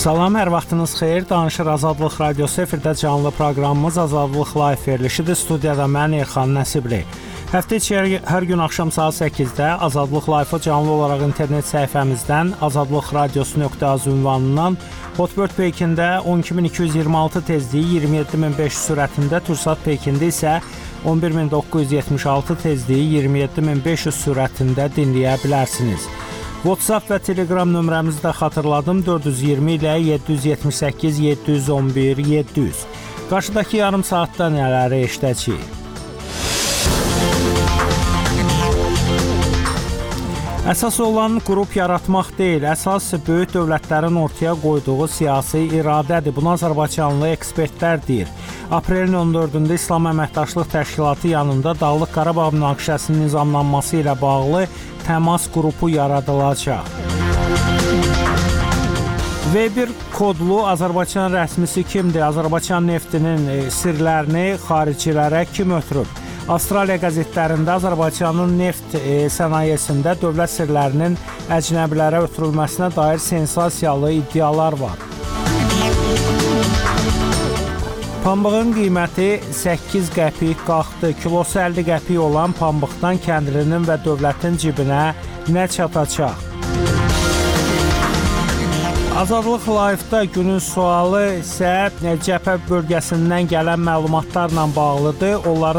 Salam, hər vaxtınız xeyir. Danışır Azadlıq Radiosu efirdə canlı proqramımız Azadlıq Live verilişidir. Studiyada mən Elxan Nəsibli. Həftə içi hər gün axşam saat 8-də Azadlıq Live-ı canlı olaraq internet səhifəmizdən azadlıqradiosu.az ünvanından Hotbird Pekində 12226 tezliyi 27500 sürətində, Tursat Pekində isə 11976 tezliyi 27500 sürətində dinləyə bilərsiniz. WhatsApp və Telegram nömrəmizi də xatırladım. 420 ilə 778 711 700. Qarşıdakı yarım saatda nələri eşidəcəyik? Əsas olan qrup yaratmaq deyil, əsas böyük dövlətlərin ortaya qoyduğu siyasi iradədir. Bunu Azərbaycanlı ekspertlər deyir. Aprelin 14-də İslam Əməkdaşlıq Təşkilatı yanında Dağlıq Qarabağ münaqişəsinin nizamlanması ilə bağlı təmas qrupu yaradılacaq. V1 kodlu Azərbaycan rəsmisi kimdir? Azərbaycan neftinin sirlərini xaricilərə kim ötürüb? Avstraliya qəzetlərində Azərbaycanın neft sənayesində dövlət sirlərinin əcnəbilərə ötürülməsinə dair sensasiyalı iddialar var. Pambığın qiyməti 8 qəpik qalxdı. Kilosu 50 qəpik olan pambıqdan kəndlinin və dövlətin cibinə nə çatacaq? Azadlıq Live-da günün sualı isə cəbhə bölgəsindən gələn məlumatlarla bağlıdır.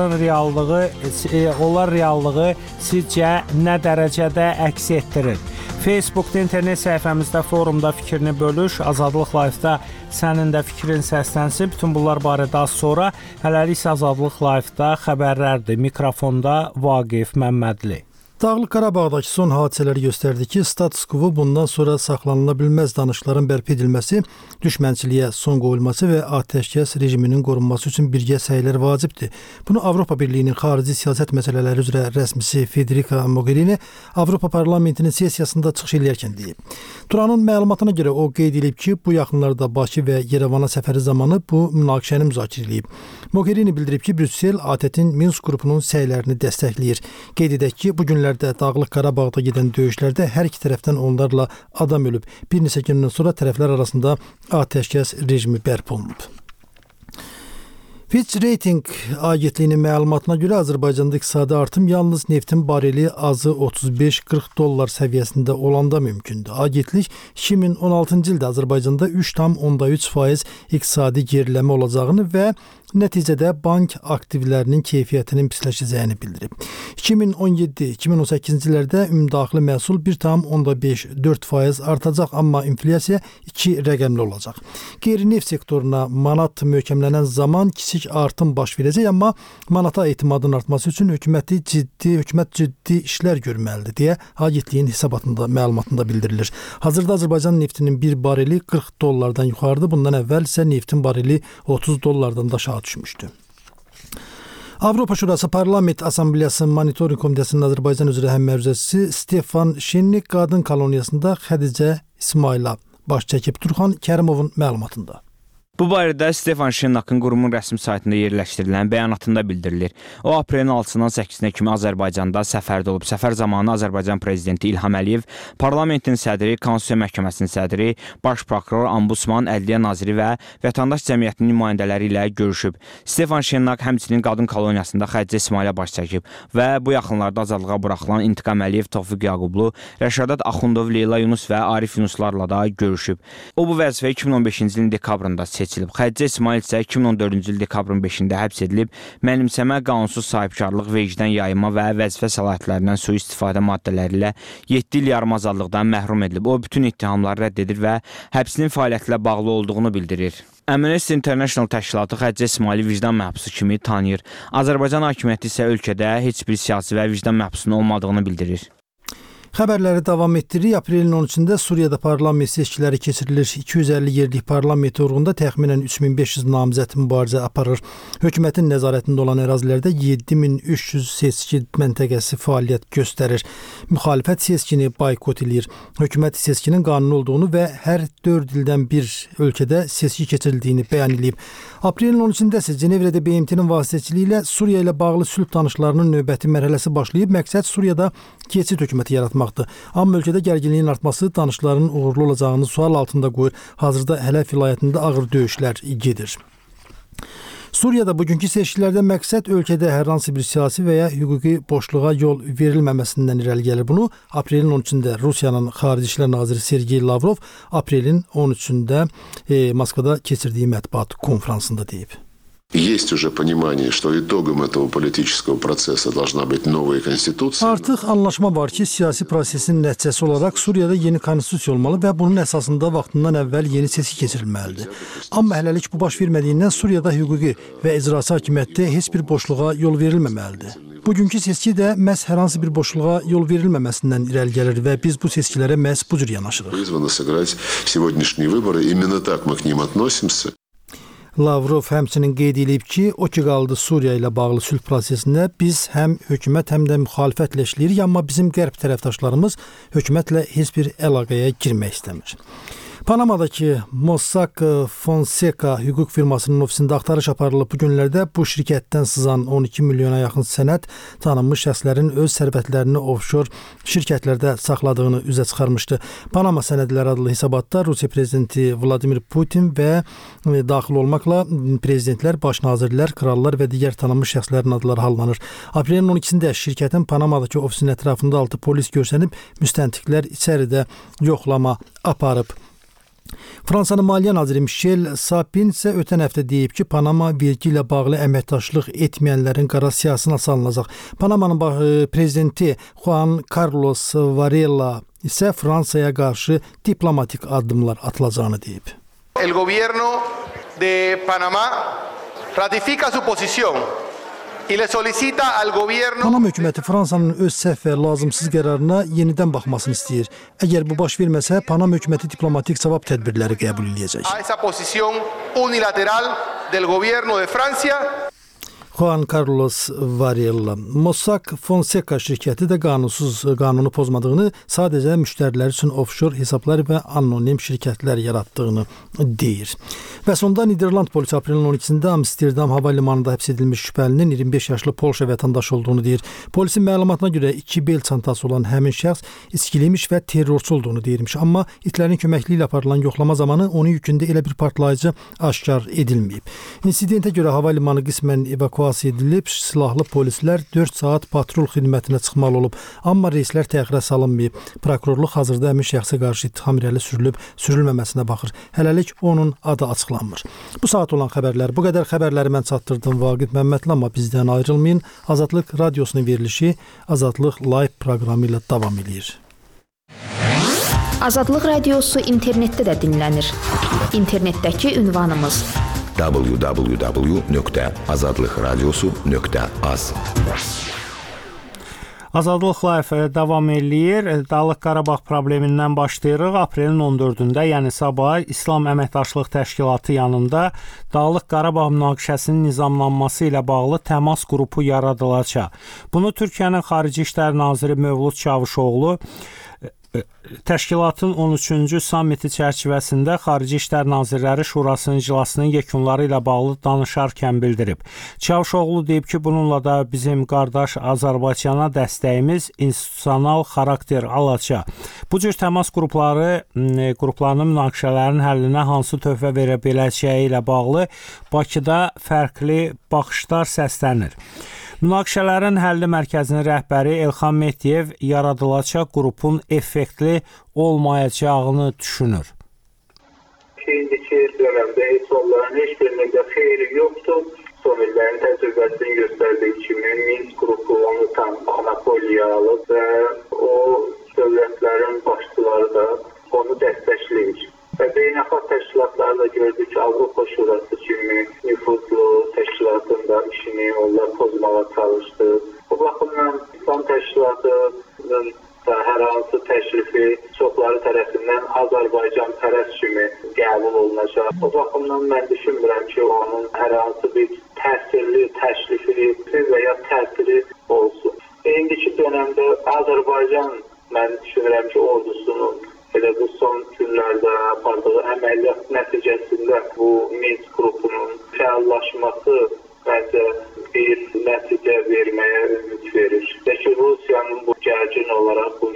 Onlar reallığı sizcə nə dərəcədə əks etdirir? Facebookda, internet səhifəmizdə, forumda fikrini bölüş. Azadlıq Live-da sənin də fikrin səslənsin. Bütün bunlar barədə az sonra. Hələlik isə Azadlıq Live-da xəbərlərdir. Mikrofonda Vaqif Məmmədli. Dağlıq Qarabağdakı son hadisələri göstərdi ki, status quo bundan sonra saxlanıla bilməz. Danışıqların bərpa edilməsi, düşmənçiliyə son qoyulması və atəşkəs rejiminin qorunması üçün birgə səylər vacibdir. Bunu Avropa Birliyinin xarici siyasət məsələləri üzrə rəsmisi Federica Mogherini Avropa Parlamentinin sessiyasında çıxış edərkən deyib. Turanın məlumatına görə o qeyd edib ki, bu yaxınlarda Bakı və Yerevana səfəri zamanı bu münaqişəni müzakirə edib. Mogherini bildirib ki, Brüssel ATƏT-in Minsk qrupunun səylərini dəstəkləyir. Qeyd edək ki, bu günlərdə Dağlıq Qarabağda gedən döyüşlərdə hər iki tərəfdən onlarla adam ölüb. Bir neçə gündən sonra tərəflər arasında atəşkəs rejimi bərpa olunub. Fitch Rating agentliyinin məlumatına görə Azərbaycanda iqtisadi artım yalnız neftin bareli azı $35-40 səviyyəsində olanda mümkündür. Agentlik 2016-cı ildə Azərbaycanda 3,3% iqtisadi geriləmə olacağını və nəticədə bank aktivlərinin keyfiyyətinin pisləşəcəyini bildirib. 2017-2018-ci illərdə ümumdaxili məhsul 1,5-4% artacaq, amma inflyasiya 2 rəqəmli olacaq. Qeyri-neft sektoruna manat möhkəmlənən zaman kiçik artım baş verəcək, amma manata etimadın artması üçün hökumət ciddi işlər görməlidir deyə agentliyin məlumatında bildirilir. Hazırda Azərbaycan neftinin bir bareli $40 yuxarıdır. Bundan əvvəl isə neftin bareli $30 aşağı düşmüşdü. Avropa Şurası Parlament Assambleyası Monitoring Komitəsinin Azərbaycan üzrə həmmərcəsi Stefan Şennik qadın koloniyasında Xədicə İsmayla baş çəkib. Turxan Kərimovun məlumatında. Bu barədə Stefan Şennakın qurumun rəsmi saytında yerləşdirilən bəyanatında bildirilir. O, aprelin 6-dan 8-nə kimi Azərbaycanda səfərdə olub. Səfər zamanı Azərbaycan prezidenti İlham Əliyev, parlamentin sədri, Konstitusiya məhkəməsinin sədri, baş prokuror, ombudsman, ədliyyə naziri və vətəndaş cəmiyyətinin nümayəndələri ilə görüşüb. Stefan Şennak həmçinin qadın koloniyasında Xədicə İsmayla baş çəkib və bu yaxınlarda azadlığa buraxılan İntiqam Əliyev, Tofiq Yaqublu, Rəşadat Axundov, Leyla Yunus və Arif Yunuslarla da görüşüb. O, bu vəzifəyə 2015-ci ilin dekabrında seçilib. Xədicə İsmayıl isə 2014-cü il dekabrın 5-də həbs edilib, mənimsəmə, qanunsuz sahibkarlıq, vecdən yayınma və vəzifə səlahiyyətlərindən sui-istifadə maddələri ilə 7 il yarım azadlıqdan məhrum edilib. O, bütün ittihamları rədd edir və həbsinin fəaliyyətlə bağlı olduğunu bildirir. Amnesty International təşkilatı Xədicə İsmayılı vicdan məhbusu kimi tanıyır. Azərbaycan hakimiyyəti isə ölkədə heç bir siyasi və vicdan məhbusunun olmadığını bildirir. Xəbərləri davam etdiririk. Aprelin 13-də Suriyada parlament seçkiləri keçirilir. 250 yerlik parlament uğrunda təxminən 3500 namizəd mübarizə aparır. Hökumətin nəzarətində olan ərazilərdə 7300 seçki məntəqəsi fəaliyyət göstərir. Müxalifət seçkini boykot edir. Hökumət seçkinin qanuni olduğunu və hər 4 ildən bir ölkədə seçki keçirildiyini bəyan edib. Aprelin 13-də isə Cenevrədə BMT-nin vasitəçiliyi ilə Suriya ilə bağlı sülh danışıqlarının növbəti mərhələsi başlayıb. Məqsəd Suriyada keçid hökuməti yaratmaq. danışmaqdır. Amma ölkədə gərginliyin artması danışıqların uğurlu olacağını sual altında qoyur. Hazırda Hələf vilayətində ağır döyüşlər gedir. Suriyada bugünkü seçkilərdə məqsəd ölkədə hər hansı bir siyasi və ya hüquqi boşluğa yol verilməməsindən irəli gəlir. Bunu aprelin 13-də Rusiyanın Xarici İşlər Naziri Sergey Lavrov aprelin 13-də Moskvada keçirdiyi mətbuat konfransında deyib. Есть уже понимание, что итогом этого политического процесса должна быть новая конституция. Artıq anlaşma var ki, siyasi prosesin nəticəsi olaraq Suriyada yeni konstitusiya olmalı və bunun əsasında vaxtından əvvəl yeni seçki keçirilməlidir. Amma hələlik bu baş vermədiyindən Suriyada hüquqi və icraçı hakimiyyətdə heç bir boşluğa yol verilməməlidir. Bugünkü seçki də məhz hər hansı bir boşluğa yol verilməməsindən irəli gəlir və biz bu seçkilərə məhz bu cür yanaşırıq. Призвано сыграть сегодняшние выборы. Именно так мы к ним относимся. Lavrov həmçinin qeyd edib ki, o ki qaldı Suriya ilə bağlı sülh prosesində biz həm hökumət, həm də müxalifətlə işləyirik, amma bizim qərb tərəfdaşlarımız hökumətlə heç bir əlaqəyə girmək istəmir. Panamadakı Mossack Fonseca hüquq firmasının ofisində axtarış aparılıb. Bu günlərdə bu şirkətdən sızan 12 milyona yaxın sənəd tanınmış şəxslərin öz sərvətlərini offshore şirkətlərdə saxladığını üzə çıxarmışdı. Panama sənədləri adlı hesabatda Rusiya prezidenti Vladimir Putin və daxil olmaqla prezidentlər, baş nazirlər, krallar və digər tanınmış şəxslərin adları hallanır. Aprelin 12-də şirkətin Panamadakı ofisinin ətrafında 6 polis görsənib, müstəntiqlər içəridə yoxlama aparıb. Fransanın Maliyyə naziri Michel Sapin isə ötən həftə deyib ki, Panama vergi ilə bağlı əməkdaşlıq etməyənlərin qara siyahısına salınacaq. Panamanın prezidenti Juan Carlos Varela isə Fransaya qarşı diplomatik addımlar atılacağını deyib. El gobierno de Panamá ratifica su posición. Panama hökuməti Fransanın öz səhv və lazımsız qərarına yenidən baxmasını istəyir. Əgər bu baş verməsə, Panama hökuməti diplomatik cavab tədbirləri qəbul edəcək. Juan Carlos Varela. Mossack Fonseca şirkəti də qanunu pozmadığını, sadəcə müştərilər üçün offshore hesablar və anonim şirkətlər yaratdığını deyir. Və sonda Niderland polisi aprelin 12-də Amsterdam hava limanında həbs edilmiş şübhəlinin 25 yaşlı Polşa vətəndaşı olduğunu deyir. Polisin məlumatına görə 2 bel çantası olan həmin şəxs içkiliymiş və terrorçu olduğunu deyirmiş. Amma itlərin köməkliyi ilə aparılan yoxlama zamanı onun yükündə elə bir partlayıcı aşkar edilməyib. İnsidentə görə hava limanı qismən evakuasiya edilib, silahlı polislər 4 saat patrul xidmətinə çıxmalı olub. Amma reyslər təxirə salınmayıb. Prokurorluq hazırda həmin şəxsə qarşı ittiham irəli sürülüb, sürülməməsinə baxır. Hələlik onun adı açıqlanmır. Bu saat olan xəbərlər bu qədər. Xəbərləri mən çatdırdım Vaqif Məmmədli, amma bizdən ayrılmayın. Azadlıq radiosunun verilişi Azadlıq Live proqramı ilə davam edir. Azadlıq radiosu internetdə də dinlənir. İnternetdəki ünvanımız www.azadlıqradiosu.az. Azadlıq Live davam eləyir. Dağlıq Qarabağ problemindən başlayırıq. Aprelin 14-də, yəni sabah İslam Əməkdaşlıq Təşkilatı yanında Dağlıq Qarabağ münaqişəsinin nizamlanması ilə bağlı təmas qrupu yaradılacaq. Bunu Türkiyənin Xarici İşlər Naziri Mövlud Çavuşoğlu təşkilatın 13-cü sammiti çərçivəsində Xarici İşlər Nazirləri Şurasının iclasının yekunları ilə bağlı danışarkən bildirib. Çavuşoğlu deyib ki, bununla da bizim qardaş Azərbaycana dəstəyimiz institusional xarakter alacaq. Bu cür təmas qruplarının münaqişələrin həllinə hansı töhfə verə biləcəyi ilə bağlı Bakıda fərqli baxışlar səslənir. Münaqişələrin həlli mərkəzinin rəhbəri Elxan Mehdiyev yaradılacaq qrupun effektli olmayacağını düşünür. İndiki dövrdə heç onların heç birində xeyri yoxdur. Son illərin təcrübəsini göstərdiyi kimi Minsk qrupu onu tam monopoliya alıb və o dövlətlərin başçıları da onu dəstəkləyir. Və beynəlxalq təşkilatları da gördük ki, Avropa Şurası kimi nüfuzlu təşkilatın da işini onlar pozmağa çalışdı. Bu baxımdan İslam təşkilatının da hər hansı təşrifi çoxları tərəfindən Azərbaycan pərəst kimi qəbul olunacaq. Bu baxımdan mən düşünmürəm ki, onun hər hansı bir təsirli təşrifi və ya təsiri olsun. İndiki dönəmdə Azərbaycan mən düşünürəm ki, ordusunun elə bu son günlərdə apardığı əməliyyat nəticəsində bu Minsk qrupunun fəallaşması məncə bir nəticə verməyə ümid verir. Və ki, Rusiyanın bu gərgin olaraq bu işi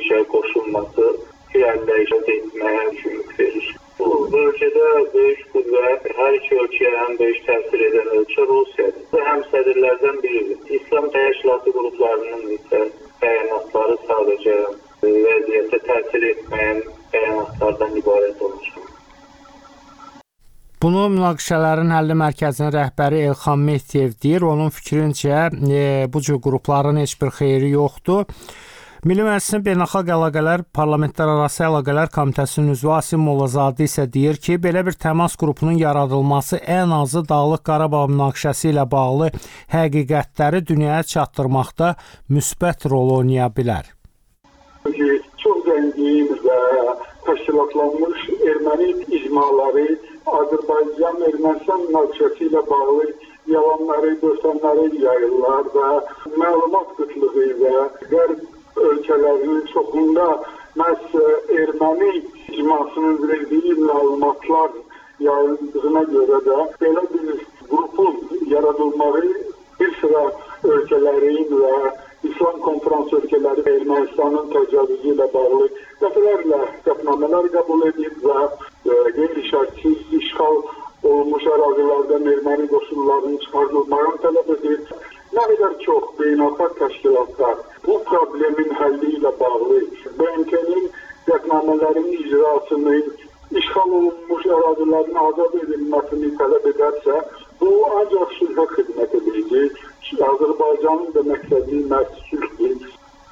işə qoşulması irəliləyişə etməyə mümkünlük verir. Bu bölgədə böyük qüvvət, hər iki ölkəyə ən böyük təsir edən ölkə Rusiyadır. Bu həm sədrlərdən biridir. İslam təşkilatı qruplarının isə bəyanatları sadəcə vəziyyətə təsir etməyən bəyanatlardan ibarət olur. Bunu münaqişələrin həlli mərkəzinin rəhbəri Elxan Mehdiyev deyir. Onun fikrincə bu cür qrupların heç bir xeyri yoxdur. Milli Məclisin Beynəlxalq Əlaqələr, Parlamentlərarası Əlaqələr Komitəsinin üzvü Asim Mollazadə isə deyir ki, belə bir təmas qrupunun yaradılması ən azı Dağlıq Qarabağ münaqişəsi ilə bağlı həqiqətləri dünyaya çatdırmaqda müsbət rol oynaya bilər. Çox zəngin və təşkilatlanmış erməni icmaları Azərbaycan-Ermənistan münaqişəsi ilə bağlı yalanları, böhtanları yayırlar və məlumat qıtlığı və qərb ölkələrinin çoxunda məhz erməni icmasının verdiyi məlumatlar yayıldığına görə də belə bir qrupun yaradılmağı bir sıra ölkələrin və İslam konferans ölkələri Ermənistanın təcavüzü ilə bağlı dəfələrlə qətnamələr qəbul edib və qeyri-şərtsiz işğal olunmuş ərazilərdən erməni qoşunlarının çıxarılmasını tələb edir. Nə qədər çox beynəlxalq təşkilatlar bu problemin həlli ilə bağlı BMT-nin qətnamələrin icrasının, işğal olunmuş ərazilərin azad edilməsini tələb edərsə, bu ancaq sülhə xidmət edəcək. Azərbaycanın da məqsədi məhz sülhdür.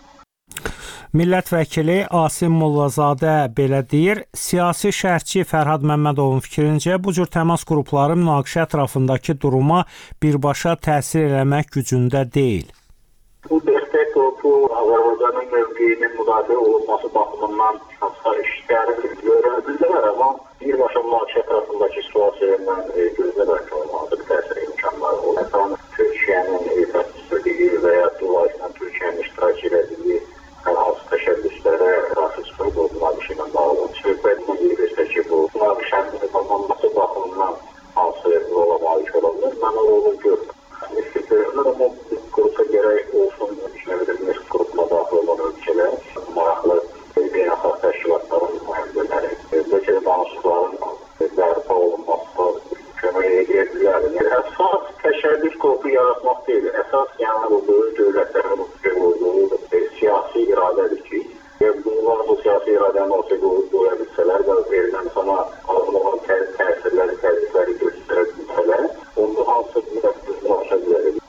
Millət vəkili Asim Mollazadə belə deyir. Siyasi şərhçi Fərhad Məmmədovun fikrincə bu cür təmas qrupları münaqişə ətrafındakı duruma birbaşa təsir eləmək gücündə deyil. Bu dəstək qrupu Azərbaycanın mövqeyinin müdafiə olunması baxımından hansısa işlər görə bilər, amma birbaşa münaqişə ətrafındakı situasiyadan gözləmək olmalıdır, təsir imkanları olur. Türkiyənin təsdiqi və ya dolayısıyla Türkiyənin iştirak elədiyi hansı təşəbbüslərə qarşı çıxıb bu münaqişə ilə bağlı söhbət edirsə ki, bu münaqişənin tamamlanması baxımından hansı rola malik ola bilər, mən onu görürəm. İstəyirlər, amma bu qrupa gərək olsun, düşünebiliriz, qrupla daxil olan ölkələr, maraqlı beynəlxalq təşkilatların mühəndələri, ölkədə danışıqların bərpa olunması kömək edə bilər. Əsas təşəbbüs qrupu yaratmaq deyil, əsas yəni bu böyük dövlətlərin olduğu siyasi iradədir ki, bunlar bu siyasi iradəni ortaya qoya bilsələr və Ermənistana alınan təsirləri, təzyiqləri göstərə bilsələr, onu hansı münaqişə bilərik.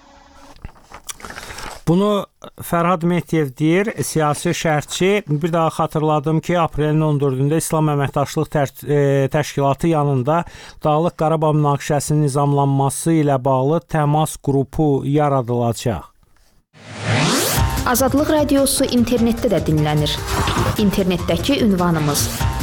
Bunu Fərhad Mehdiyev deyir, siyasi şərhçi. Bir daha xatırladım ki, aprelin 14-də İslam Əməkdaşlıq Təşkilatı yanında Dağlıq Qarabağ münaqişəsinin nizamlanması ilə bağlı təmas qrupu yaradılacaq. Azadlıq Radiosu internetdə də dinlənir. İnternetdəki ünvanımız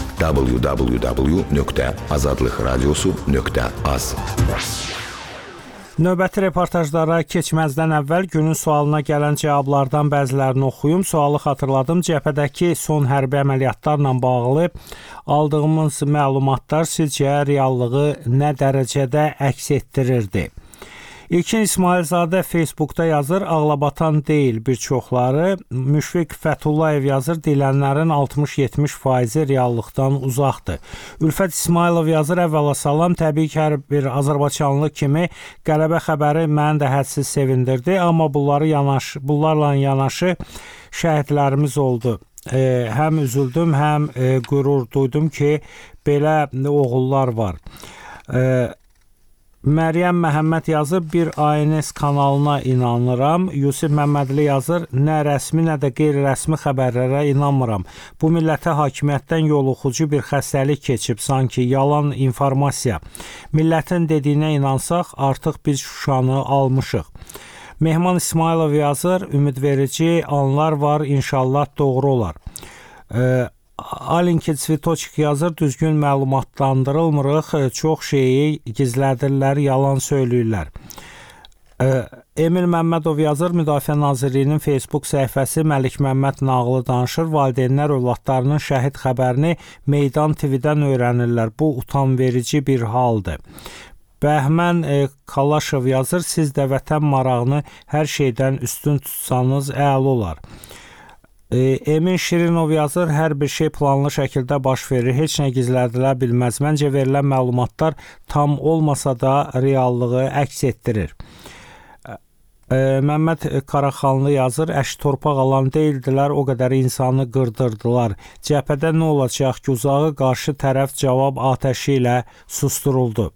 www.azadlıqradiosu.az. Növbəti reportajlara keçməzdən əvvəl günün sualına gələn cavablardan bəzilərini oxuyum. Sualı xatırladım. Cəbhədəki son hərbi əməliyyatlarla bağlı aldığımız məlumatlar sizcə reallığı nə dərəcədə əks etdirirdi? İlkin İsmailzadə Facebookda yazır, ağlabatan deyil bir çoxları. Müşfiq Fətullayev yazır, deyilənlərin 60-70% reallıqdan uzaqdır. Ülfət İsmailov yazır, əvvəla salam, təbii ki, hər bir Azərbaycanlı kimi qələbə xəbəri məni də hədsiz sevindirdi, amma bunlarla yanaşı şəhidlərimiz oldu. Həm üzüldüm, həm qürur duydum ki, belə oğullar var. Məryəm Məhəmməd yazır, bir ANS kanalına inanıram. Yusif Məmmədli yazır, nə rəsmi, nə də qeyri-rəsmi xəbərlərə inanmıram. Bu millətə hakimiyyətdən yoluxucu bir xəstəlik keçib, sanki yalan informasiya. Millətin dediyinə inansaq, artıq biz Şuşanı almışıq. Mehman İsmailov yazır, ümidverici anlar var, inşallah doğru olar. Alinki Svitoçik yazır, düzgün məlumatlandırılmırıq, çox şeyi gizlədirlər, yalan söyləyirlər. Emil Məmmədov yazır, Müdafiə Nazirliyinin Facebook səhifəsi Məlik Məmməd nağılı danışır, valideynlər övladlarının şəhid xəbərini Meydan TV-dən öyrənirlər. Bu utanverici bir haldır. Bəhmən Kalaşov yazır, siz də vətən marağını hər şeydən üstün tutsanız əla olar. Emin Şirinov yazır, hər bir şey planlı şəkildə baş verir, heç nə gizlədilə bilməz. Məncə verilən məlumatlar tam olmasa da reallığı əks etdirir. Məmməd Qaraxanlı yazır, əş torpaq alan deyildilər, o qədər insanı qırdırdılar. Cəbhədə nə olacaq ki, uzağı qarşı tərəf cavab atəşi ilə susturuldu.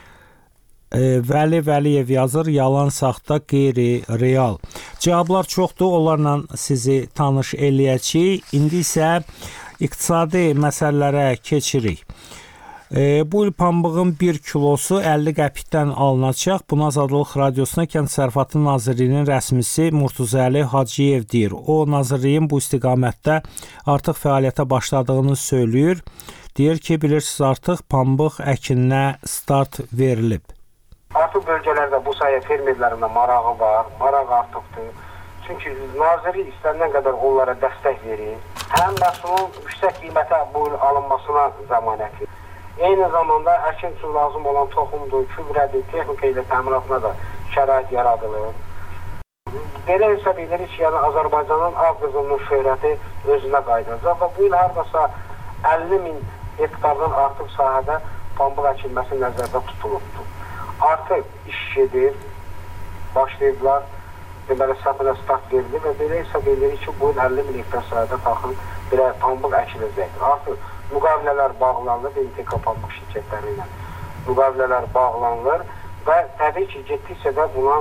Vəli Vəliyev yazır, yalan, saxta, qeyri-real. Cavablar çoxdur, onlarla sizi tanış eləyəcəyik. İndi isə iqtisadi məsələlərə keçirik. Bu il pambığın 1 kilosu 50 qəpikdən alınacaq. Bunu Azadlıq Radiosuna Kənd Təsərrüfatı Nazirliyinin rəsmisi Murtuzəli Hacıyev deyir. O, Nazirliyin bu istiqamətdə artıq fəaliyyətə başladığını söyləyir. Deyir ki, bilirsiniz, artıq pambıq əkininə start verilib. Artıq bölgələrdə bu sayı fermerlərində marağı var, maraq artıqdır. Çünki nazirlik istənilən qədər onlara dəstək verir. Həm məhsulun yüksək qiymətə bu il alınmasına zəmanəti. Eyni zamanda əkin üçün lazım olan toxumdur, gübrədir, texnika ilə təminatına da şərait yaradılır. Belə hesab edirik ki, yəni Azərbaycanın ağ qızılının şöhrəti özünə qayıdacaq və bu il hardasa 50 min hektardan artıq sahədə pambıq əkilməsi nəzərdə tutulubdur. Artıq iş gedir, başlayıblar, deməli səfərə start verilir və belə hesab edirik ki, bu il 50 min hektar sahədə taxıl bir pambıq əkiləcəkdir. Artıq müqavilələr bağlanır, BMTK pambıq şirkətləri ilə müqavilələr bağlanır və təbii ki, getdikcə də buna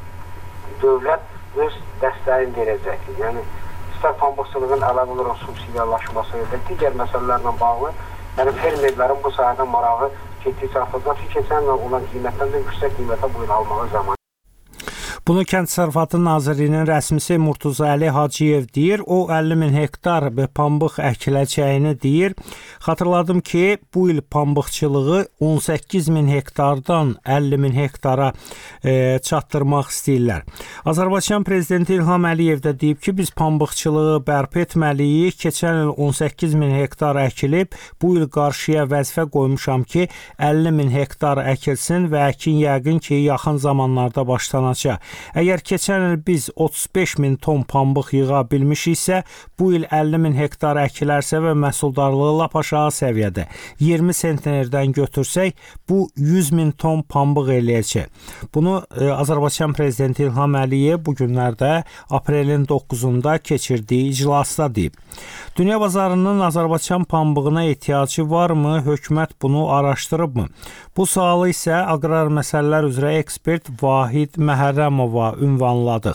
dövlət öz dəstəyin verəcəkdir. Yəni, istər pambıqçılığın əlavə olaraq subsidiyalaşması və digər məsələlərlə bağlı, yəni fermerlərin bu sahədə marağı getdikcə artıqda ki, keçən ilə olan qiymətdən də yüksək qiymətə bu il almağa zaman. Bunu Kənd Təsərrüfatı Nazirliyinin rəsmisi Murtuzəli Hacıyev deyir. O 50 min hektar pambıq əkiləcəyini deyir. Xatırladım ki, bu il pambıqçılığı 18 min hektardan 50 min hektara çatdırmaq istəyirlər. Azərbaycan Prezidenti İlham Əliyev də deyib ki, biz pambıqçılığı bərpa etməliyik. Keçən il 18 min hektar əkilib. Bu il qarşıya vəzifə qoymuşam ki, 50 min hektar əkilsin və əkin yəqin ki, yaxın zamanlarda başlanacaq. Əgər keçən il biz 35 min ton pambıq yığa bilmişiksə, bu il 50 min hektar əkilərsə və məhsuldarlığı lap aşağı səviyyədə 20 sentnerdən götürsək, bu 100 min ton pambıq eləyəcək. Bunu Azərbaycan Prezidenti İlham Əliyev bu günlərdə aprelin 9-da keçirdiyi iclasda deyib. Dünya bazarının Azərbaycan pambığına ehtiyacı varmı? Hökumət bunu araşdırıbmı? Bu sualı isə aqrar məsələlər üzrə ekspert Vahid Məhərrəmova ünvanladıq.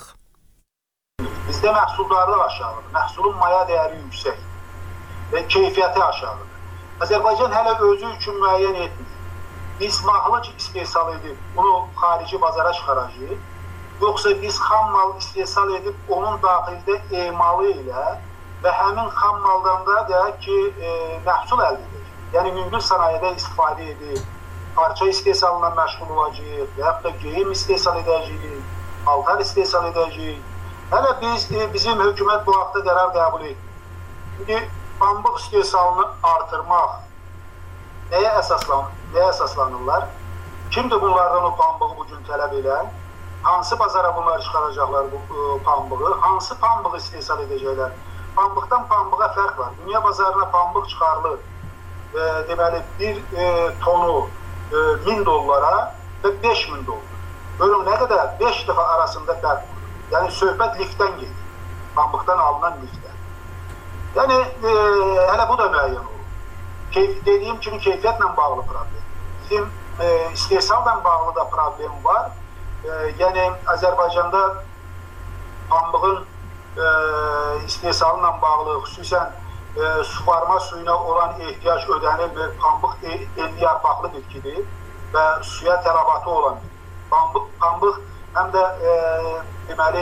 Bizdə məhsuldarlıq aşağıdır, məhsulun maya dəyəri yüksək və keyfiyyəti aşağıdır. Azərbaycan hələ özü üçün müəyyən etmir. Biz mahluc istehsal edib bunu xarici bazara çıxaracağıq, yoxsa biz xam mal istehsal edib onun daxildə emalı ilə və həmin xam maldan da deyək ki, məhsul əldə edəcək. Yəni, mümkün sanayidə istifadə edib, parça istehsalına məşğul olacağıq və yaxud da geyim istehsal edəcəyik, paltar istehsal edəcəyik. Hələ bizim hökumət bu haqda qərar qəbul edir. İndi pambıq istehsalını artırmaq nəyə əsaslanırlar? Kimdir bunlardan o pambığı bugün tələb edən? Hansı bazara bunlar çıxaracaqlar bu pambığı? Hansı pambığı istehsal edəcəklər? Pambıqdan pambığa fərq var. Dünya bazarına pambıq çıxarılır. Deməli, bir tonu 1000 dollara və 5000 dollar. Bölüm nə qədər? 5 dəfə arasında fərq var. Yəni, söhbət liftdən gedir. Pambıqdan alınan liftdən. Yəni, hələ bu da müəyyən olur. Dediyim kimi, keyfiyyətlə bağlı problem. Bizim istehsaldan bağlı da problem var. Yəni, Azərbaycanda pambığın istehsalıyla bağlı, xüsusən suvarma suyuna olan ehtiyac ödənilmir. Pambıq 50 yarpaqlı bitkidir və suya tələbatı olan bir. Pambıq həm də deməli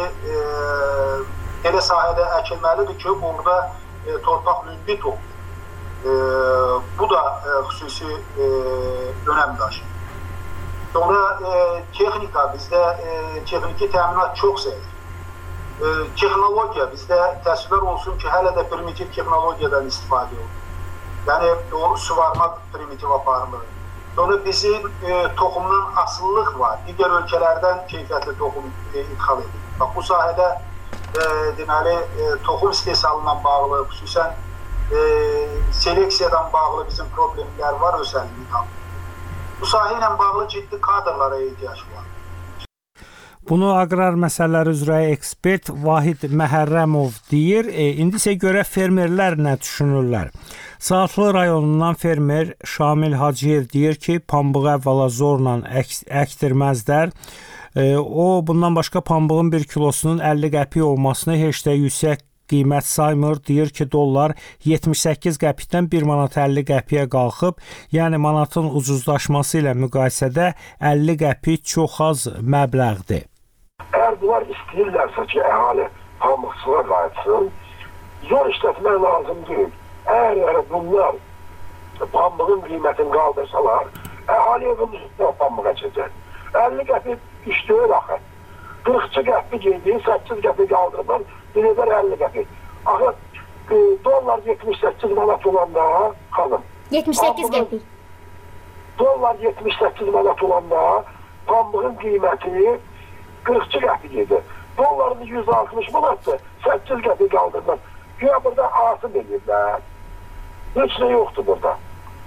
elə sahədə əkilməlidir ki, orada torpaq mümbit olur. Bu da xüsusi önəm daşıyır. Sonra texnika, bizdə texniki təminat çox zəif. Texnologiya, bizdə təəssüflər olsun ki, hələ də primitiv texnologiyadan istifadə olur. Yəni, o suvarma primitiv aparılır. Sonra bizim toxumdan asıllıq var. Digər ölkələrdən keyfiyyətli toxum ixal edilir. Bu sahədə deməli toxum istehsalından bağlı, xüsusən seleksiyadan bağlı bizim problemlər var, özəlliyi tam. Bu sahə ilə bağlı ciddi kadrlara ehtiyac var. Bunu aqrar məsələləri üzrə ekspert Vahid Məhərrəmov deyir. İndi isə görə fermerlər nə düşünürlər? Saatlı rayonundan fermer Şamil Hacıyev deyir ki, pambığı əvvəla zorla əkdirməzlər. O, bundan başqa pambığın 1 kilosunun 50 qəpik olmasını heç də yüksək qiymət saymır. Deyir ki, dollar 78 qəpikdən 1 manat 50 qəpiyə qalxıb. Yəni manatın ucuzlaşması ilə müqayisədə 50 qəpik çox az məbləğdir. Əgər bunlar istəyirlərsə ki, əhali pambıqçılığa qayıtsın, zor işlətmək lazım deyil. Əgər bunlar pambığın qiymətini qaldırsalar, əhali evin üstündə pambıq əkəcək. 50 qəpik iş deyil axı. 42 qəpik geydiyi 8 qəpik qaldırırlar, bir edər 50 qəpik. Axı dollar 78 manat olanda, xanım. 78 qəpik. Dollar 78 manat olanda pambığın qiyməti 42 qəpik idi. Dollarını 160 manatdır, 8 qəpik qaldırırlar. Güya burada asım edirlər. Heç nə yoxdur burada.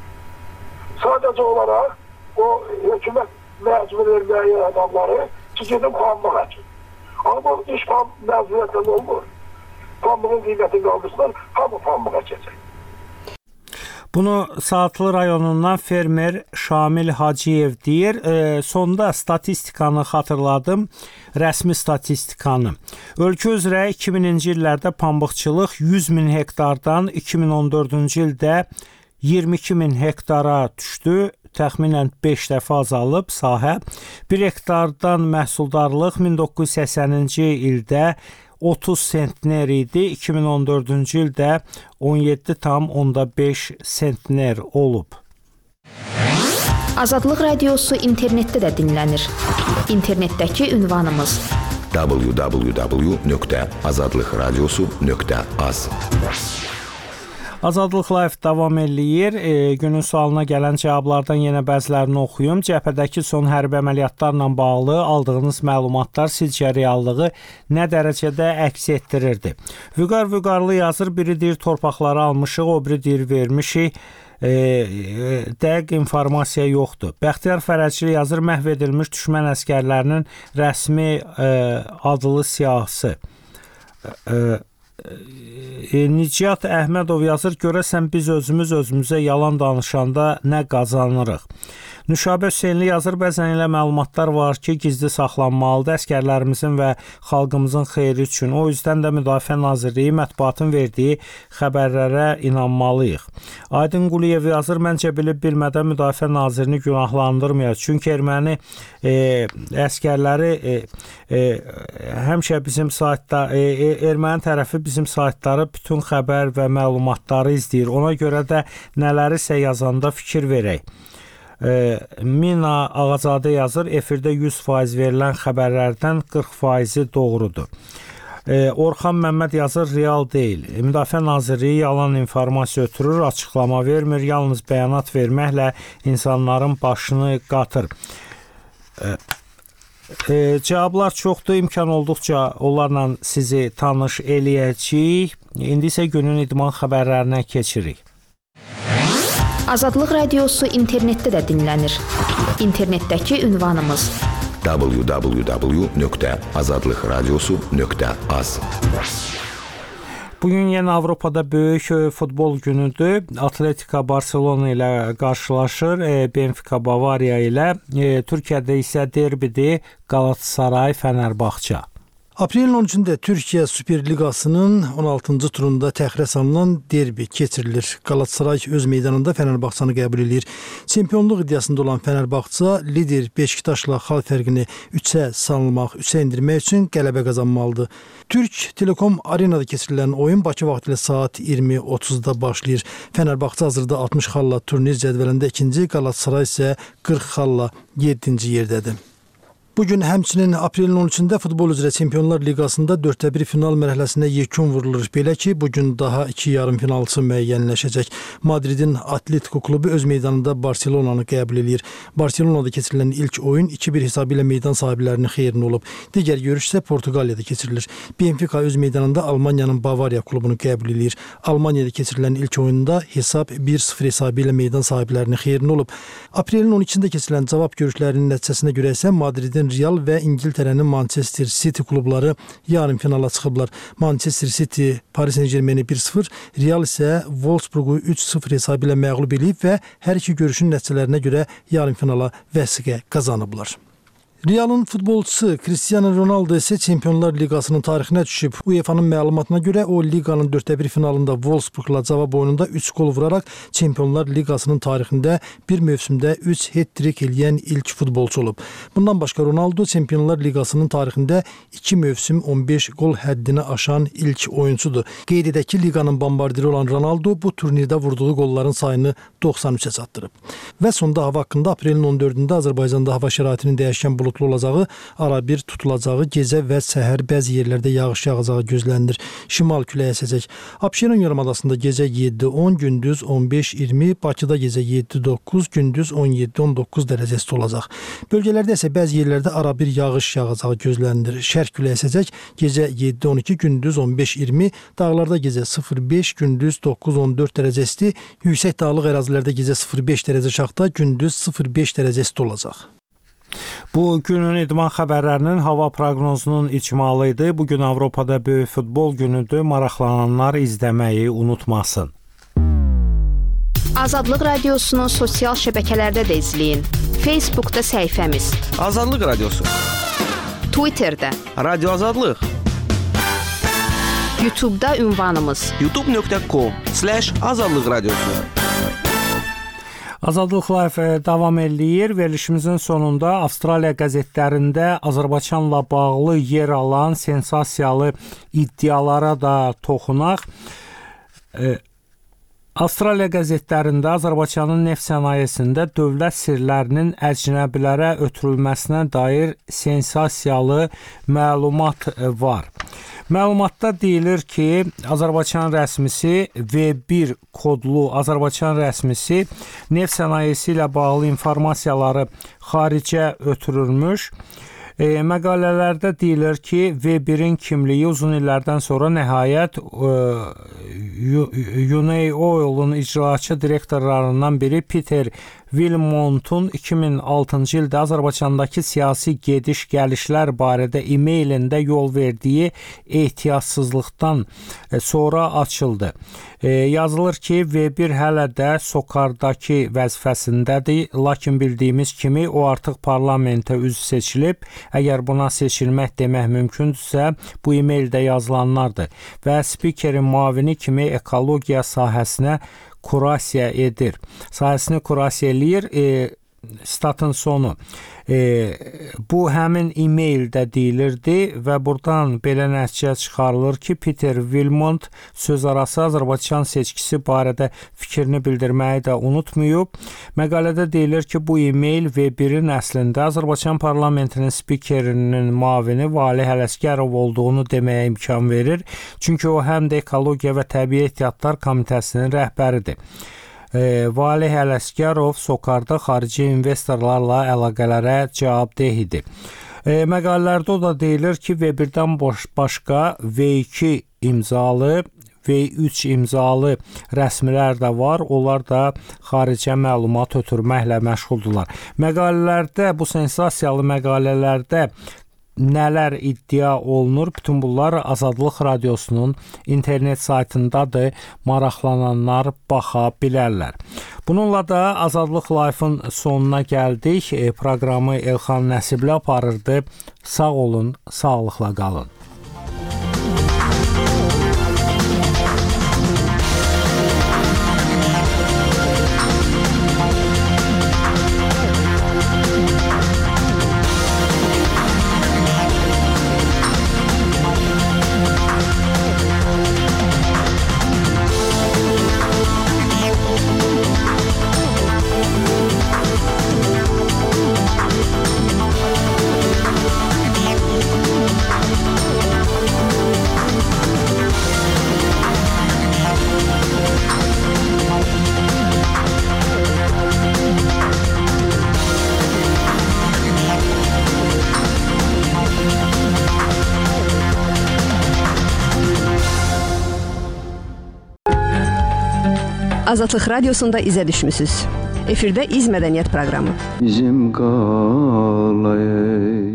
Sadəcə olaraq o hökumət məcbur verməyə adamları ki, gedin pambıq əkin. Amma bu iş məcburiyyətlə olmur. Pambığın qiymətini qaldırsınlar, hamı pambıq əkəcək. Bunu Saatlı rayonundan fermer Şamil Hacıyev deyir. Sonda statistikanı xatırladım, rəsmi statistikanı. Ölkə üzrə 2000-ci illərdə pambıqçılıq 100 min hektardan 2014-cü ildə 22 min hektara düşdü. Təxminən 5 dəfə azalıb sahə. 1 hektardan məhsuldarlıq 1980-ci ildə 30 sentner idi, 2014-cü ildə 17,5 sentner olub. Azadlıq Radiosu internetdə də dinlənir. İnternetdəki ünvanımız www.azadlıqradiosu.az. Azadlıq Live davam eləyir. Günün sualına gələn cavablardan yenə bəzilərini oxuyum. Cəbhədəki son hərbi əməliyyatlarla bağlı aldığınız məlumatlar sizcə reallığı nə dərəcədə əks etdirirdi? Vüqarlı yazır, biri deyir torpaqları almışıq, o biri deyir vermişik. Dəqiq informasiya yoxdur. Bəxtiyar Fərəcli yazır, məhv edilmiş düşmən əskərlərinin rəsmi adlı siyahısı. Nicat Əhmədov yazır, görəsən biz özümüzə yalan danışanda nə qazanırıq? Nüşabə Hüseynli yazır, bəzən elə məlumatlar var ki, gizli saxlanmalıdır əskərlərimizin və xalqımızın xeyri üçün. O yüzdən də Müdafiə Nazirliyi mətbuatın verdiyi xəbərlərə inanmalıyıq. Aydın Quliyev yazır, məncə bilib-bilmədən Müdafiə Nazirini günahlandırmayaq. Çünki erməni əskərləri həmişə bizim saytda, erməni tərəfi bizim saytları bütün xəbər və məlumatları izləyir. Ona görə də nələrisə yazanda fikir verək. Mina Ağazadə yazır, efirdə 100% verilən xəbərlərdən 40%-i doğrudur. Orxan Məmməd yazır, real deyil. Müdafiə Nazirliyi yalan informasiya ötürür, açıqlama vermir, yalnız bəyanat verməklə insanların başını qatır. Cavablar çoxdur, imkan olduqca onlarla sizi tanış eləyəcəyik. İndi isə günün idman xəbərlərinə keçirik. Azadlıq Radiosu internetdə də dinlənir. İnternetdəki ünvanımız www.azadlıqradiosu.az. Bugün yenə Avropada böyük futbol günüdür. Atletika Barcelona ilə qarşılaşır, Benfica Bavariya ilə. Türkiyədə isə derbidir, Galatasaray Fənərbağça. Aprelin 13-də Türkiyə Süper Liqasının 16-cı turunda təxirə salınan derbi keçirilir. Galatasaray öz meydanında Fənərbağçanı qəbul edir. Çempionluq iddiasında olan Fənərbağça lider Beşiktaşla xal fərqini 3-ə salmaq, 3-ə endirmək üçün qələbə qazanmalıdır. Türk Telekom Arenada keçirilən oyun Bakı vaxtı ilə saat 20:30-da başlayır. Fənərbağça hazırda 60 xalla turnir cədvəlində ikinci, Galatasaray isə 40 xalla 7-ci yerdədir. Bugün həmçinin aprelin 13-də futbol üzrə Çempionlar Liqasında 4-1 final mərhələsinə yekun vurulur. Belə ki, bugün daha 2 yarım finalçı müəyyənləşəcək. Madridin Atletico klubu öz meydanında Barcelonanı qəbul edir. Barcelonada keçirilən ilk oyun 2-1 hesabı ilə meydan sahiblərinin xeyrinə olub. Digər görüş isə Portuqaliyada keçirilir. Benfica öz meydanında Almaniyanın Bavariya klubunu qəbul edir. Almaniyada keçirilən ilk oyunda hesab 1-0 hesabı ilə meydan sahiblərinin xeyrinə olub. Aprelin 12-də keçirilən cavab görüşlərinin nəticəsinə görə isə Madridin Real və İngiltərənin Manchester City klubları yarım finala çıxıblar. Manchester City Paris Saint-Germaini 1-0, Real isə Wolfsburgu 3-0 hesabı ilə məğlub edib və hər iki görüşün nəticələrinə görə yarım finala vəsiqə qazanıblar. Real'ın futbolçusu Cristiano Ronaldo isə Çempionlar Liqasının tarixinə düşüb. UEFA'nın məlumatına görə o liqanın 4-1 finalında Wolfsburgla cavab oyununda 3 gol vuraraq Çempionlar Liqasının tarixində bir mövsümdə 3 hat-trick eləyən ilk futbolçu olub. Bundan başqa Ronaldo Çempionlar Liqasının tarixində 2 mövsüm 15 gol həddini aşan ilk oyuncudur. Qeyd edək ki, liqanın bombardiri olan Ronaldo bu turnirdə vurduğu qolların sayını 93-ə çatdırıb. Və sonda hava haqqında aprelin 14-də Azərbaycanda hava şəraitinin dəyişkən bulutlu olacağı, arabir tutulacağı, gecə və səhər bəzi yerlərdə yağış yağacağı gözlənilir. Şimal küləyi əsəcək. Abşeron yarımadasında gecə 7-10, gündüz 15-20, Bakıda gecə 7-9, gündüz 17-19 dərəcə isti olacaq. Bölgələrdə isə bəzi yerlərdə arabir yağış yağacağı gözlənilir. Şərq küləyi əsəcək. Gecə 7-12, gündüz 15-20, dağlarda gecə 0-5, gündüz 9-14 dərəcə isti, yüksək dağlıq ərazilərdə gecə 0-5 dərəcə şaxta, gündüz 0-5 dərəcə isti olacaq. Bu günün idman xəbərlərinin hava proqnozunun icmalı idi. Bugün Avropada böyük futbol günüdür. Maraqlananlar izləməyi unutmasın. Azadlıq Radiosunu sosial şəbəkələrdə də izləyin. Facebookda səhifəmiz Azadlıq Radiosu, Twitterdə Radio Azadlıq, YouTube'da ünvanımız youtube.com/Azadlıq Radiosu. Azadlıq Live davam eləyir. Verilişimizin sonunda Avstraliya qəzetlərində Azərbaycanla bağlı yer alan sensasiyalı iddialara da toxunaq. Avstraliya qəzetlərində Azərbaycanın neft sənayesində dövlət sirlərinin əcnəbilərə ötürülməsinə dair sensasiyalı məlumat var. Məlumatda deyilir ki, Azərbaycan rəsmisi V1 kodlu Azərbaycan rəsmisi neft sənayesi ilə bağlı informasiyaları xaricə ötürülmüş. Məqalələrdə deyilir ki, V1-in kimliyi uzun illərdən sonra nəhayət Uney Oil'un icraçı direktorlarından biri Peter Wilmontun 2006-cı ildə Azərbaycandakı siyasi gediş-gəlişlər barədə e-mailində yol verdiyi ehtiyatsızlıqdan sonra açıldı. Yazılır ki, V1 hələ də SOCAR-dakı vəzifəsindədir, lakin bildiyimiz kimi o artıq parlamentə üzv seçilib. Əgər buna seçilmək demək mümkündürsə, bu e-maildə yazılanlardır və spikerin müavini kimi ekologiya sahəsinə kurasiya edir. Sahəsini kurasiya eləyir. Statın sonu. Bu həmin e-maildə deyilirdi və buradan belə nəticə çıxarılır ki, Peter Wilmont söz arası Azərbaycan seçkisi barədə fikrini bildirməyi də unutmayıb. Məqalədə deyilir ki, bu e-mail V1-in əslində Azərbaycan parlamentinin spikerinin müavini Valeh Ələsgərov olduğunu deməyə imkan verir. Çünki o həm də Ekologiya və Təbii Ehtiyatlar Komitəsinin rəhbəridir. Valeh Ələsgərov SOCAR-da xarici investorlarla əlaqələrə cavabdeh idi. Məqalələrdə o da deyilir ki, V1-dən başqa V2 imzalı, V3 imzalı rəsmilər də var. Onlar da xaricə məlumat ötürməklə məşğuldurlar. Məqalələrdə, bu sensasiyalı məqalələrdə nələr iddia olunur? Bütün bunlar Azadlıq Radiosunun internet saytındadır. Maraqlananlar baxa bilərlər. Bununla da Azadlıq Live-ın sonuna gəldik. Proqramı Elxan Nəsibli aparırdı. Sağ olun, sağlıqla qalın. Azadlıq Radiosunda izə düşmüsünüz. Efirdə İz Mədəniyyət proqramı. Bizim qalay.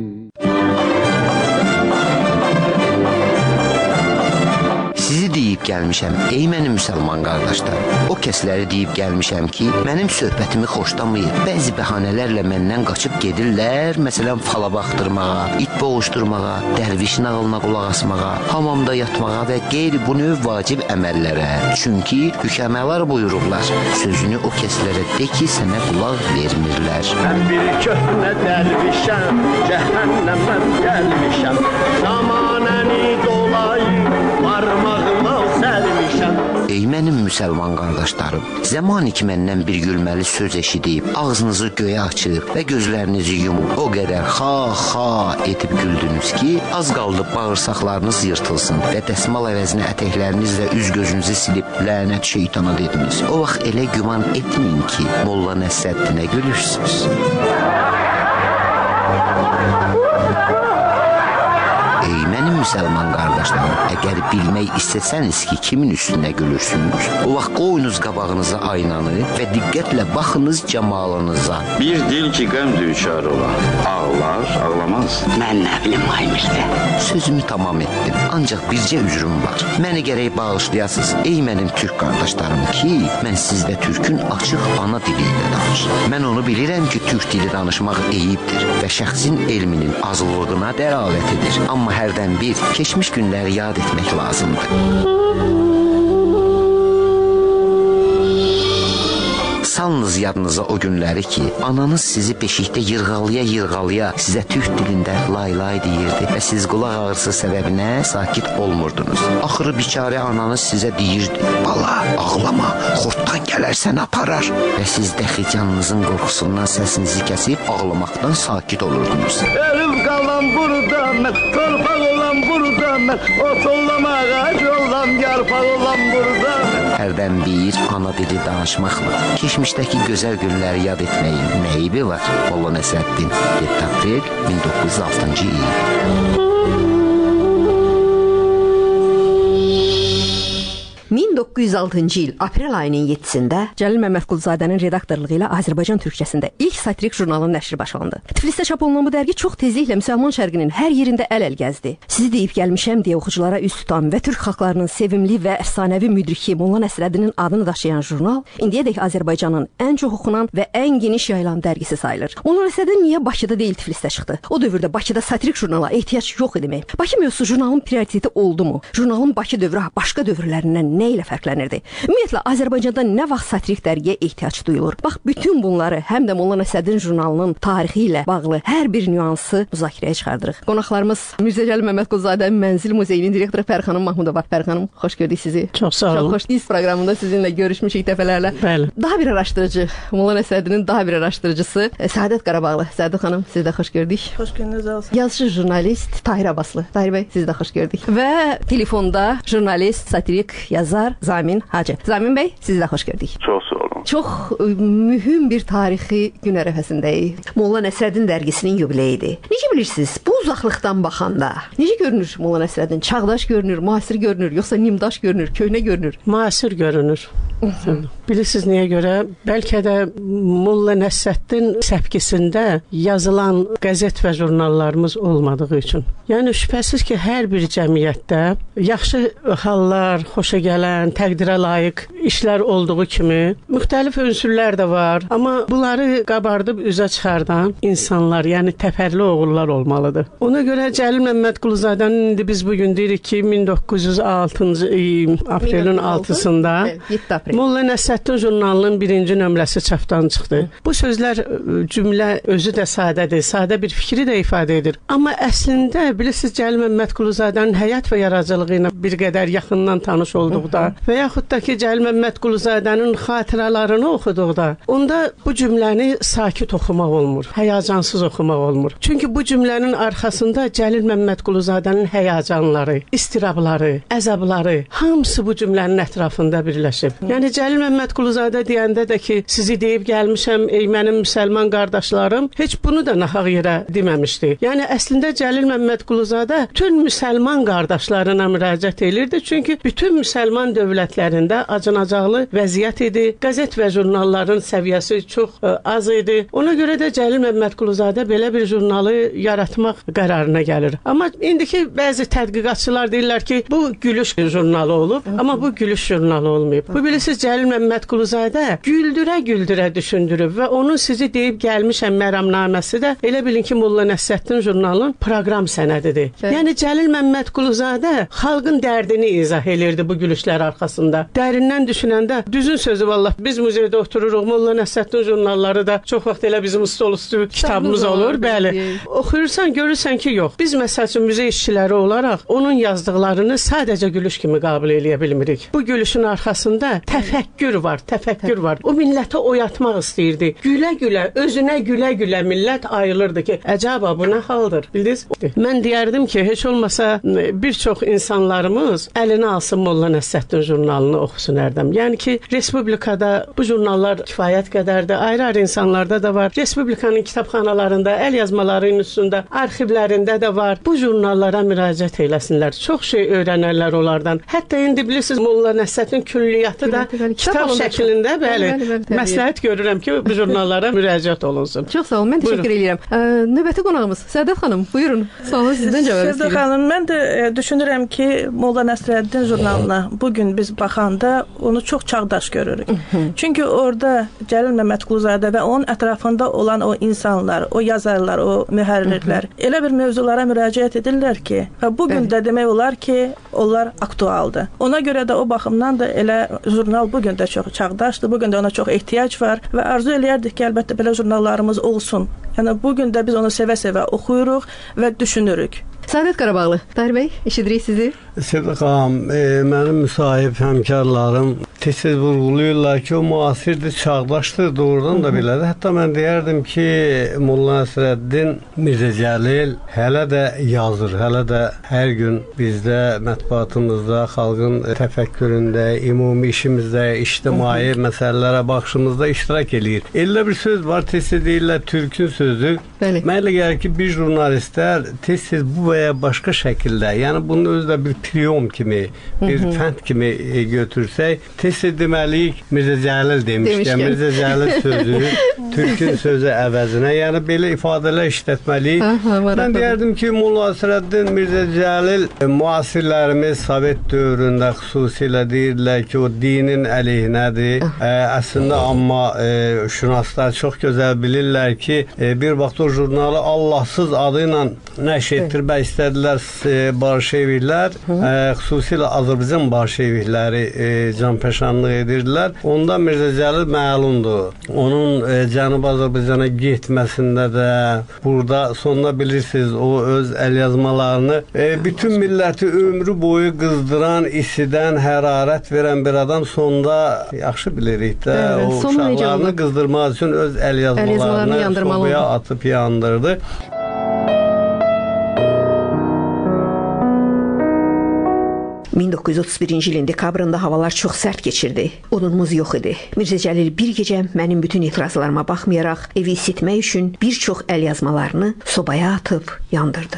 Sizi deyib gəlmişəm, ey mənim müsəlman qardaşlar. O kəsləri deyib gəlmişəm ki, mənim söhbətimi xoşlamayır. Bəzi bəhanələrlə məndən qaçıb gedirlər, məsələn, fala baxdırmağa, it boğuşdurmağa, dərvişin ağılına qulaq asmağa, hamamda yatmağa və qeyri bu növ vacib əməllərə. Çünki hükəmələr buyururlar, sözünü o kəslərə de ki, sənə qulaq vermirlər. Mən bir köhnə dərvişəm, cəhənnəmdən gəlmişəm, zamanəni dolayıb, parmağıma sərmişəm. Ey mənim müsəlman qardaşlarım, zamanı ki məndən bir gülməli söz eşidib, ağzınızı göyə açıb və gözlərinizi yumub, o qədər ha edib güldünüz ki, az qaldı bağırsaqlarınız yırtılsın və dəsmal əvəzinə ətəklərinizlə üz gözünüzü silib lənət şeytana dediniz. O vaxt elə güman etməyin ki, Molla Nəsrəddinə gülürsünüz. Ey mənim müsəlman qardaşlarım, əgər bilmək istəsəniz ki, kimin üstünə gülürsünüz, o vaxt qoyunuz qabağınıza aynanı və diqqətlə baxınız camalınıza. Bir dil ki, qəm düçar olan, ağlar, ağlamaz. Mən nə bilim, ay Mirdə, sözümü tamam etdim, ancaq bircə üzrüm var. Məni gərək bağışlayasınız, ey mənim türk qardaşlarım ki, mən sizdə türkün açıq ana dili ilə danışım. Mən onu bilirəm ki, türk dili danışmaq eyibdir və şəxsin elminin azlığına dəlalət edir. Amma hərdən bir keçmiş günləri yad etmək lazımdır. Salınız yadınıza o günləri ki, ananız sizi beşikdə yırğalaya sizə türk dilində lay deyirdi və siz qulaq ağrısı səbəbinə sakit olmurdunuz. Axırı biçarə ananız sizə deyirdi, bala, ağlama, xortdan gələrsən aparar. Və siz dəxi canınızın qorxusundan səsinizi kəsib ağlamaqdan sakit olurdunuz. Ölüm qalan burada mən, torpaq olan burada mən, otollama ağac olan yarpaq olan burada mən. Hərdən bir ana dili danışmaqla keçmişdəki gözəl günləri yad etməyin nə eybi var? Molla Nəsrəddin, 7 aprel 1906-cı il. 1906-cı il aprel ayının 7-sində Cəlil Məmmədquluzadənin redaktorluğu ilə Azərbaycan türkçəsində ilk satirik jurnalın nəşri başlandı. Tiflisdə çap olunan bu dərgi çox tezliklə müsəlman şərqinin hər yerində əl-əl gəzdi. Sizi deyib gəlmişəm deyə oxuculara üz tutan və türk xalqlarının sevimli və əfsanəvi müdriki Molla Nəsrəddinin adını daşıyan jurnal indiyədək Azərbaycanın ən çox oxunan və ən geniş yayılan dərgisi sayılır. Molla Nəsrəddin niyə Bakıda deyil Tiflisdə çıxdı? O dövrdə Bakıda satirik jurnala ehtiyac yox idi. Bakı mövzusu jurnalın prioriteti oldumu? Jurnalın Bakı dövrü başqa dövrlərindən nə ilə fərqlənirdi? Ümumiyyətlə Azərbaycanda nə vaxt satirik dərgiyə ehtiyac duyulur? Bax, bütün bunları həm də Molla Nəsrəddin jurnalının tarixi ilə bağlı hər bir nüansı müzakirəyə çıxardırıq. Qonaqlarımız Mirzə Cəlil Məmmədquluzadənin Mənzil Muzeyinin direktoru Fərxanım Mahmudova. Fərxanım, xoş gördük sizi. Çox sağ olun. Çox xoş. İz proqramında sizinlə görüşmüşük dəfələrlə. Bəli. Daha bir araşdırıcı, Molla Nəsrəddinin daha bir araşdırıcısı Səadət Qarabağlı. Səadət xanım, sizi də xoş gördük. Xoş gördünüz olsun. Yazıcı jurnalist Tahir Abbaslı. Tahir bəy, sizi də xoş gördük. Və telefonda jurnalist, satirik, yazar Zamin Hacı. Zamin bəy, sizi də xoş gördük. Çox sağ olun. Çox mühüm bir tarixi gün ərəfəsindəyik. Molla Nəsrəddin dərgisinin yubileyidir. Necə bilirsiniz, bu uzaqlıqdan baxanda necə görünür Molla Nəsrəddin? Çağdaş görünür, müasir görünür, yoxsa nimdaş görünür, köhnə görünür? Müasir görünür. Bilirsiniz niyə görə? Bəlkə də Molla Nəsrəddin səpkisində yazılan qəzet və jurnallarımız olmadığı üçün. Yəni şübhəsiz ki, hər bir cəmiyyətdə yaxşı hallar, xoşa gələn, təqdirə layiq işlər olduğu kimi müxtəlif ünsürlər də var. Amma bunları qabardıb üzə çıxardan insanlar, yəni təfərli oğullar olmalıdır. Ona görə Cəlil Məmmədquluzadənin indi biz bugün deyirik ki, 1906-cı aprelin 6-sında Molla Nəsrəddin jurnalının 1-ci nömrəsi çapdan çıxdı. Bu sözlər cümlə özü də sadədir, sadə bir fikri də ifadə edir. Amma əslində bilirsiniz Cəlil Məmmədquluzadənin həyat və yaradıcılığı ilə bir qədər yaxından tanış olduqda və yaxud da ki Cəlil Məmmədquluzadənin xatirələrini oxuduqda onda bu cümləni sakit oxumaq olmur, həyəcansız oxumaq olmur. Çünki bu cümlənin arxasında Cəlil Məmmədquluzadənin həyəcanları, istirabları, əzabları hamısı bu cümlənin ətrafında birləşib. Yəni Cəlil Məmmədquluzadənin Məmmədquluzadə deyəndə də ki, sizi deyib gəlmişəm, ey mənim müsəlman qardaşlarım, heç bunu da nahaq yerə deməmişdi. Yəni əslində Cəlil Məmmədquluzadə bütün müsəlman qardaşlarına müraciət edirdi, çünki bütün müsəlman dövlətlərində acınacaqlı vəziyyət idi. Qəzet və jurnalların səviyyəsi çox az idi. Ona görə də Cəlil Məmmədquluzadə belə bir jurnalı yaratmaq qərarına gəlir. Amma indiki bəzi tədqiqatçılar deyirlər ki, bu gülüş jurnalı olub, amma bu gülüş jurnalı olmayıb. Bu bilirsiniz, Cəlil Məmmədquluzadə güldürə-güldürə düşündürüb və onun sizi deyib gəlmişəm məramnaməsi də elə bilin ki, Molla Nəsrəddin jurnalının proqram sənədidir. Yəni Cəlil Məmmədquluzadə xalqın dərdini izah elirdi bu gülüşlər arxasında. Dərindən düşünəndə düzün sözü vallah biz muzeydə otururuq, Molla Nəsrəddin jurnalları da çox vaxt elə bizim stol üstü kitabımız olur. Bəli. Oxuyursan, görürsən ki, yox. Biz məsəl üçün muzey işçiləri olaraq onun yazdıqlarını sadəcə gülüş kimi qəbul eləyə bilmirik. Bu gülüşün arxasında təfəkkür var. O milləti oyatmaq istəyirdi. Gülə-gülə, özünə gülə-gülə millət ayılırdı ki, əcaba bu nə haldır? Bildiniz? Mən deyərdim ki, heç olmasa bir çox insanlarımız əlinə alsın Molla Nəsrəddin jurnalını oxusun Ərdəm. Yəni ki, Respublikada bu jurnallar kifayət qədərdir. Ayrı-ayrı insanlarda da var. Respublikanın kitabxanalarında, əl yazmalarının üstündə, arxivlərində də var. Bu jurnallara müraciət eləsinlər. Çox şey öyrənərlər onlardan. Hətta indi bilirsiniz, Molla Nəsrəddin külliyyatı da kitab şəklində, bəli, məsləhət görürəm ki, bu jurnallara müraciət olunsun. Çox sağ olun, mən təşəkkür edirəm. Növbəti qonağımız Səadət xanım, buyurun. Sualı sizdən cavab istəyirəm. Səadət xanım, mən də düşünürəm ki, Molla Nəsrəddin jurnalına bugün biz baxanda onu çox çağdaş görürük. Çünki orada Cəlil Məmmədquluzadə və onun ətrafında olan o insanlar, o yazarlar, o mühərrirlər elə bir mövzulara müraciət edirlər ki, və bugün də demək olar ki, onlar aktualdır. Ona görə də o baxımdan da elə jurnal bugün də çox çağdaşdır, bugün də ona çox ehtiyac var və arzu eləyərdik ki, əlbəttə belə jurnallarımız olsun. Yəni bugün də biz onu sevə-sevə oxuyuruq və düşünürük. Səadət Qarabağlı, Tahir bəy, eşidirik sizi. Səadət xanım, mənim müsahib həmkarlarım tez-tez vurğulayırlar ki, o müasirdir, çağdaşdır, doğrudan da belədir. Hətta mən deyərdim ki, Molla Nəsrəddin Mirzə Cəlil hələ də yazır, hələ də hər gün bizdə, mətbuatımızda, xalqın təfəkküründə, ümumi işimizdə, ictimai məsələlərə baxışımızda iştirak eləyir. Elə bir söz var, tez-tez deyirlər, Türkün sözü. Mən elə gəlir ki, bir jurnalistlər tez-tez bu və ya başqa şəkildə, yəni bunu özdə bir priyom kimi, bir fənd kimi götürsək, tez-tez deməliyik Mirzə Cəlil demişkən, Mirzə Cəlil sözü, Türkün sözü əvəzinə, yəni belə ifadələr işlətməliyik. Mən deyərdim ki, Molla Nəsrəddin Mirzə Cəlil müasirlərimiz Sovet dövründə xüsusilə deyirlər ki, o dinin əleyhinədir. Əslində, amma şünaslar çox gözəl bilirlər ki, bir vaxt o jurnalı Allahsız adı ilə nəşr etdirmək istədilər Bolşeviklər, xüsusilə Azərbaycan Bolşevikləri canpəşanlıq edirdilər. Onda Mirzə Cəlil məlumdur. Onun Cənubi Azərbaycana getməsində də, burada sonunda bilirsiniz, o öz əlyazmalarını bütün milləti ömrü boyu qızdıran, isidən, hərarət verən bir adam sonunda yaxşı bilirik də, o uşaqlarını qızdırmaq üçün öz əlyazmalarını sobaya atıb yandırdı. 1931-ci ilin dekabrında havalar çox sərt keçirdi. Odunumuz yox idi. Mirzə Cəlil bir gecə mənim bütün etirazlarıma baxmayaraq evi isitmək üçün bir çox əlyazmalarını sobaya atıb yandırdı.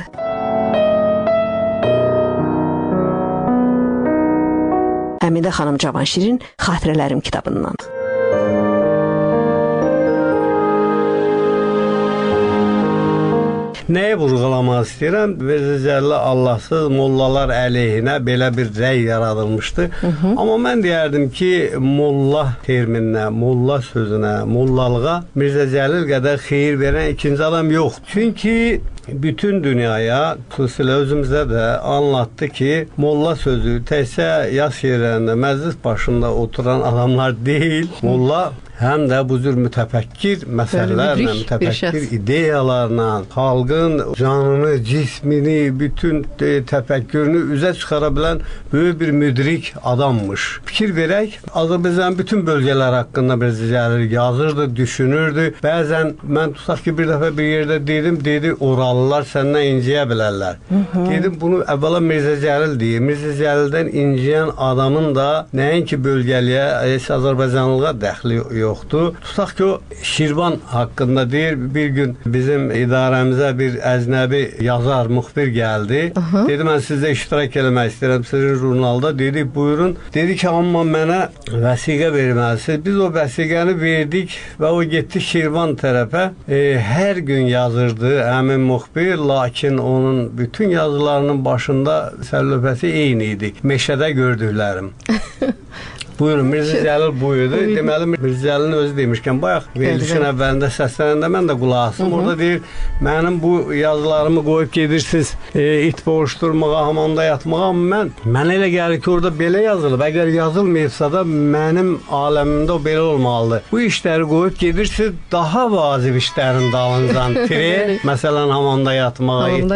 Həmidə xanım Cavanşirin Xatirələrim kitabından. Nəyi vurğulamaq istəyirəm? Mirzə Cəlil Allahsız mollalar əleyhinə belə bir rəy yaradılmışdı. Amma mən deyərdim ki, molla termininə, molla sözünə, mollalığa Mirzə Cəlil qədər xeyir verən ikinci adam yox. Çünki bütün dünyaya, xüsusilə özümüzə də anlattı ki, molla sözü təkcə yas yerlərində, məclis başında oturan adamlar deyil, molla həm də bu cür mütəfəkkir məsələlərlə, mütəfəkkir ideyalarla xalqın canını, cismini, bütün təfəkkürünü üzə çıxara bilən böyük bir müdrik adammış. Fikir verək, Azərbaycanın bütün bölgələri haqqında Mirzə Cəlil yazırdı, düşünürdü. Bəzən mən tutaq ki, bir dəfə bir yerdə dedi, oralılar səndən inciyə bilərlər. Dedim, bunu əvvəla Mirzə Cəlil deyir. Mirzə Cəlildən inciyən adamın da nəinki bölgəliyə, Azərbaycanlığa dəxli yoxdur. Tutaq ki, o Şirvan haqqında deyir, bir gün bizim idarəmizə bir əcnəbi yazar, müxbir gəldi. Dedi, mən sizə iştirak eləmək istəyirəm sizin jurnalda. Dedi, buyurun. Dedi ki, amma mənə vəsiqə verməlisiniz. Biz o vəsiqəni verdik və o getdi Şirvan tərəfə. Hər gün yazırdı həmin müxbir, lakin onun bütün yazılarının başında sərlöfəsi eyni idi. Meşədə gördüklərim. Buyurun, Mirzə Cəlil buyurdu. Deməli, Mirzə Cəlilin özü demişkən, bayaq verilişin əvvəlində səslənəndə mən də qulaq asdım. Orada deyir, mənim bu yazılarımı qoyub gedirsiniz it boğuşturmağa, hamamda yatmağa. Mən elə gəlir ki, orada belə yazılıb. Əgər yazılmayıbsa da mənim aləmimdə o belə olmalıdır. Bu işləri qoyub gedirsiniz, daha vacib işlərin dalıncan. Məsələn, hamamda yatmağa, it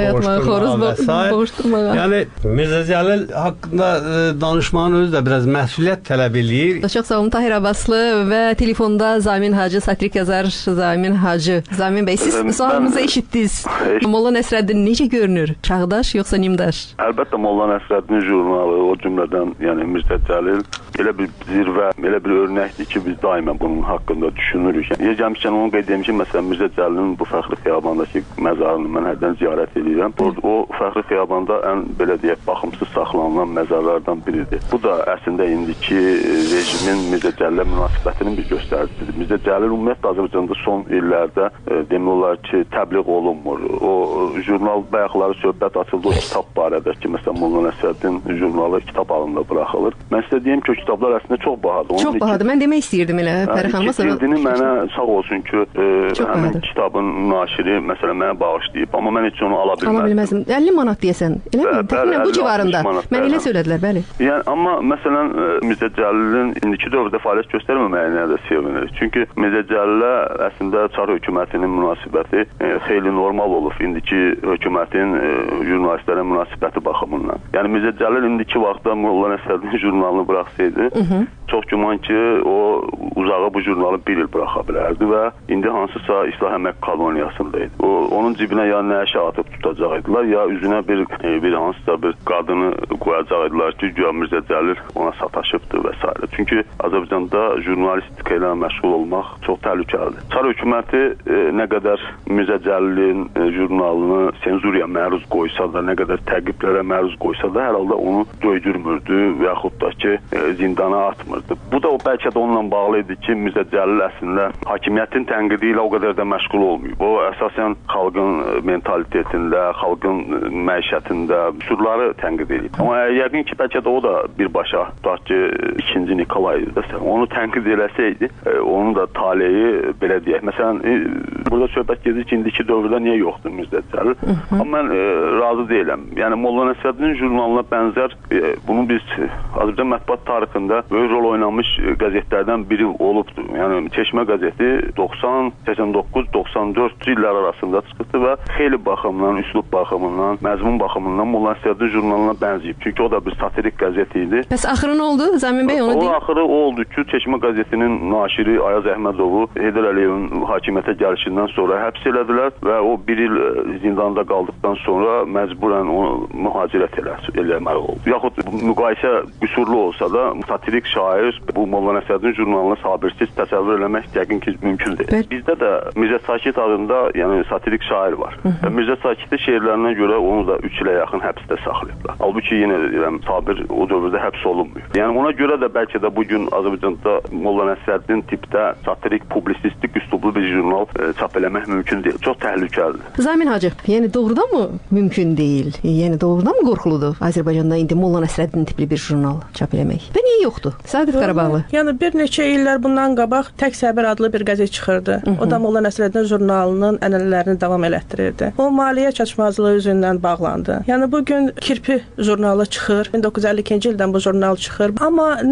boğuşturmağa və s. Yəni, Mirzə Cəlil haqqında danışmağın özü də biraz məsuliyyət tələb eləyir. Çox sağ olun, Tahir Abbaslı və telefonda Zamin Hacı, satirik yazar Zamin Hacı. Zamin bəy, siz sualımızı eşitdiniz. Molla Nəsrəddin necə görünür? Çağdaş yoxsa nimdaş? Əlbəttə Molla Nəsrəddin jurnalı, o cümlədən, yəni Mirzə Cəlil elə bir zirvə, elə bir örnəkdir ki, biz daima bunun haqqında düşünürük. Yeganəmişkən onu qeyd etmişəm, məsələn, Mirzə Cəlilin bu Fəxri Xiyabandakı məzarını mən hərdən ziyarət edirəm. O Fəxri Xiyabanda ən, belə deyək, baxımsız saxlanılan məzarlardan biridir. Bu da əslində indiki rejimin Mirzə Cəlilə münasibətinin bir göstəricisidir. Mirzə Cəlil ümumiyyətlə Azərbaycanda son illərdə demək olar ki, təbliğ olunmur. O jurnal bayaqları söhbət açıldı o kitab barədə ki, məsələn, Molla Nəsrəddin jurnalı kitab halında buraxılır. Mən sizə deyim ki, o kitablar əslində çox bahadır. Çox bahadır. Mən demək istəyirdim elə Fərid xanıma sonra. Cildini mənə sağ olsun ki, həmin kitabın naşiri məsələn mənə bağışlayıb, amma mən heç onu ala bilməzdim. Ala bilməzdim. 50 manat deyəsən. Eləmi? Təxminən bu civarında. Mən elə söylədilər, bəli. Yəni amma məsələn Mirzə Cəlilin indiki dövrdə fəaliyyət göstərməməyinə də sevinirik. Çünki Mirzə Cəlilə əslində Çar hökumətinin münasibəti xeyli normal olub indiki hökumətin jurnalistlərə münasibəti baxımından. Yəni Mirzə Cəlil indiki vaxtda Molla Nəsrəddin jurnalını buraxsaydı, çox güman ki, o uzağa bu jurnalı bir il buraxa bilərdi və indi hansısa İslah Əmək koloniyasında idi. Onun cibinə ya nəşə atıb tutacaqdılar, ya üzünə bir hansısa bir qadını qoyacaqdılar ki, güya Mirzə Cəlil ona sataşıbdır və s. Çünki Azərbaycanda jurnalistika ilə məşğul olmaq çox təhlükəlidir. Çar hökuməti nə qədər Mirzə Cəlilin jurnalını senzuriya məruz qoysa da, nə qədər təqiblərə məruz qoysa da, hər halda onu döydürmürdü və yaxud da ki, zindana atmırdı. Bu da bəlkə də onunla bağlı idi ki, Mirzə Cəlil əslində hakimiyyətin tənqidi ilə o qədər də məşğul olmayıb. O əsasən xalqın mentalitetində, xalqın məişətində üsulları tənqid edib. Amma yəqin ki, bəlkə də o da birbaşa tutaq ki, 2-ci Nikolay idi. Onu tənqid eləsəydi, onun da taleyi belə deyək. Məsələn, burada söhbət gedir ki, indiki dövrdə niyə yoxdur Mirzə Cəlil? Amma mən razı deyiləm. Yəni Molla Nəsrəddin jurnalına bənzər, bunu biz Azərbaycan mətbuat tarixində böyük rol oynamış qəzetlərdən biri olubdur. Yəni Çeşmə qəzeti 90, 89, 94 illər arasında çıxdı və xeyli baxımdan, üslub baxımından, məzmun baxımından Molla Nəsrəddin jurnalına bənzəyib. Çünki o da bir satirik qəzet idi. Bəs axırı nə oldu? Zamin bəy onu deyir. O axırı o oldu ki, Çeşmə qəzetinin naşiri Ayaz Əhmədovu Heydər Əliyevin hakimiyyətə gəlişindən sonra həbs elədilər və o bir il zindanda qaldıqdan sonra məcburən onu mühacirət eləməli oldu. Yaxud müqayisə qüsurlu olsa da, satirik şair bu Molla Nəsrəddin jurnalını sabirsiz təsəvvür eləmək yəqin ki, mümkün deyil. Bizdə də Mirzə Sakit adında yəni satirik şair var. Mirzə Sakit'in şeirlərinə görə onu da 3 ilə yaxın həbsdə saxlayıblar. Halbuki yenə deyirəm, Sabir o dövrdə həbs olunmuyor. Yəni ona görə də bəlkə də bugün Azərbaycanda Molla Nəsrəddin tipdə satirik, publisistik üslublu bir jurnal çap eləmək mümkün deyil. Çox təhlükəlidir. Zamin Hacı, yəni doğrudan mı mümkün deyil? Yəni doğrudan mı qorxuludur Azərbaycanda indi Molla Nəsrəddin tipli bir jurnal çap eləmək? Və niyə yoxdur? Sadiq Qarabağlı. Yəni bir neçə illər bundan qabaq Tək Səbir adlı bir qəzet çıxırdı. O da Molla Nəsrəddin jurnalının ənənələrini davam elətdirirdi. O maliyyə çatışmazlığı üzündən bağlandı. Yəni bugün Kirpi jurnalı çıxır. 1952-ci ildən bu jurnal çıxır. Amma nə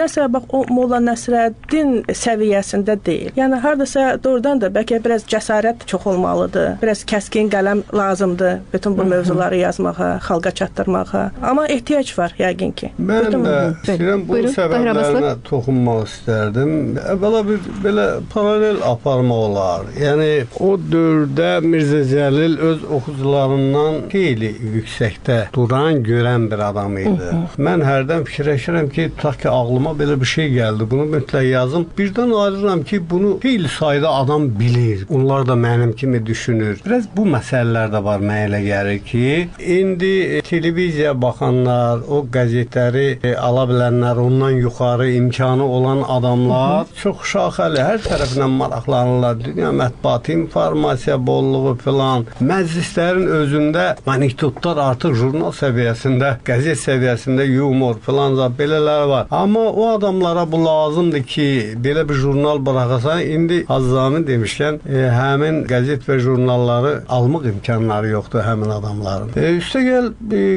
nəsə bax o Molla Nəsrəddin səviyyəsində deyil. Yəni hardasa doğrudan da bəlkə biraz cəsarət çox olmalıdır. Biraz kəskin qələm lazımdır bütün bu mövzuları yazmağa, xalqa çatdırmağa. Amma ehtiyac var yəqin ki. Mən də istəyirəm bu səbəblərinə toxunmaq istərdim. Əvvəla bir belə paralel aparma olar. Yəni o dövrdə Mirzə Cəlil öz oxucularından xeyli yüksəkdə duran, görən bir adam idi. Mən hərdən fikirləşirəm ki, tutaq ki, ağlıma belə bir şey gəldi. Bunu mütləq yazım. Birdən ayrıram ki, bunu xeyli sayda adam bilir. Onlar da mənim kimi düşünür. Biraz bu məsələlər də var mənə elə gəlir ki, indi televiziya baxanlar, o qəzetləri ala bilənlər, ondan yuxarı imkanı olan adamlar çox şaxəli, hər tərəfindən maraqlanırlar. Dünya mətbuatı, informasiya bolluğu filan. Məclislərin özündə anekdotlar artıq jurnal səviyyəsində, qəzet səviyyəsində yumor filan belələr var. Amma o adamlara bu lazımdır ki, belə bir jurnal bıraxasan, indi Hazzami demişkən, həmin qəzet və jurnalları almaq imkanları yoxdur həmin adamların. Üstəgəl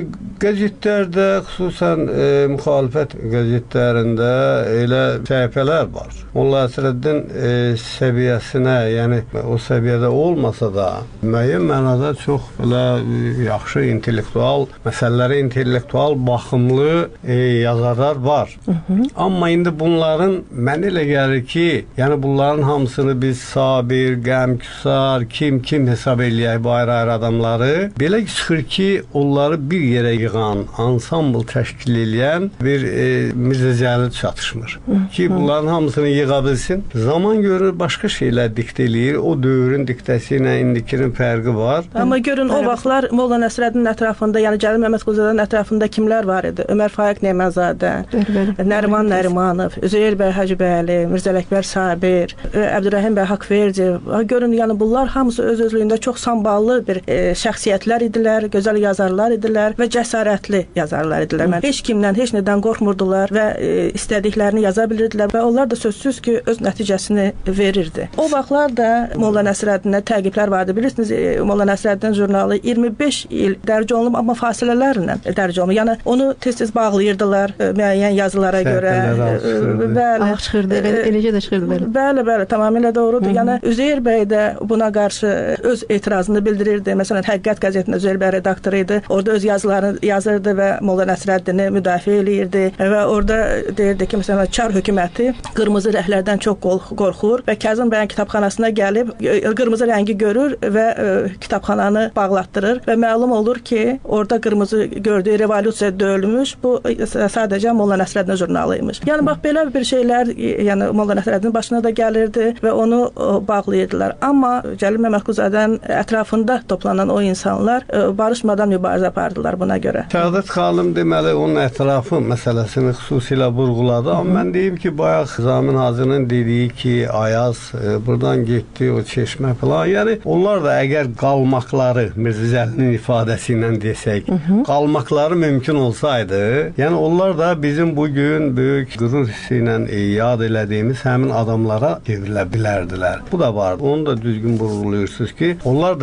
qəzetlərdə, xüsusən müxalifət qəzetlərində elə səhifələr var. Molla Nəsrəddin səviyyəsinə, yəni o səviyyədə olmasa da, müəyyən mənada çox belə yaxşı intellektual, məsələləri intellektual baxımlı yazarlar var. Amma indi bunların mən elə gəlir ki, yəni bunların hamısını biz Sabir, Qəmküsar, kim hesab eləyək bu ayrı-ayrı adamları, belə çıxır ki, onları bir yerə yığan, ansambl təşkil eləyən bir Mirzə Cəlil çatışmır. Ki, bunların hamısını yığa bilsin. Zaman görür, başqa şeylər diktə eləyir. O dövrün diktəsi ilə indikinin fərqi var. Amma görün, o vaxtlar Molla Nəsrəddin ətrafında, yəni Cəlil Məmmədquluzadanın ətrafında kimlər var idi? Ömər Faiq Neməzadə, Nəriman Nərimanov, Üzeyir bəy Hacıbəyli, Mirzə Ələkbər Sabir, Əbdürrəhim bəy Haqverdiyev. Görün, yəni bunlar hamısı öz-özlüyündə çox samballı bir şəxsiyyətlər idilər, gözəl yazarlar idilər və cəsarətli yazarlar idilər. Heç kimdən, heç nədən qorxmurdular və istədiklərini yaza bilirdilər və onlar da sözsüz ki, öz nəticəsini verirdi. O vaxtlar da Molla Nəsrəddinə təqiblər vardı. Bilirsiniz, Molla Nəsrəddin jurnalı 25 il dərc olunub, amma fasilələrlə dərc olunub. Yəni onu tez-tez bağlayırdılar müəyyən yazılara görə. Bəli, çıxırdı, eləcə də çıxırdı. Bəli, tamamilə doğrudur. Yəni Üzeyir bəy də buna qarşı öz etirazını bildirirdi. Məsələn, Həqiqət qəzetində Üzeyir bəy redaktoru idi. Orada öz yazılarını yazırdı və Molla Nəsrəddini müdafiə eləyirdi və orada deyirdi ki, məsələn, Çar hökuməti qırmızı rənglərdən çox qorxur və Kazım bəyin kitabxanasına gəlib qırmızı rəngi görür və kitabxananı bağlatdırır və məlum olur ki, orada qırmızı gördüyü revolyusiya döyülmüş. Bu sadəcə Molla Nəsrəddin jurnalı imiş. Yəni bax belə bir şeylər, yəni Molla Nəsrəddinin başına da gəlirdi və onu bağlayırdılar. Amma Cəlil Məmmədquluzadənin ətrafında toplanan o insanlar barışmadan mübarizə apardılar buna görə. Səadət xanım deməli onun ətrafı məsələsini xüsusilə vurğuladı. Amma mən deyim ki, bayaq Zamin Hacının dediyi ki, Ayaz buradan getdi, o çeşmə falan. Yəni onlar da əgər qalmaqları, Mirzə Cəlilin ifadəsi ilə desək, qalmaqları mümkün olsaydı, yəni onlar da bizim bugün böyük qürur hissi ilə yad elədiyimiz həmin adamlara çevrilə bilərdilər. Bu da var. Onu da düzgün vurğulayırsınız ki, onlar da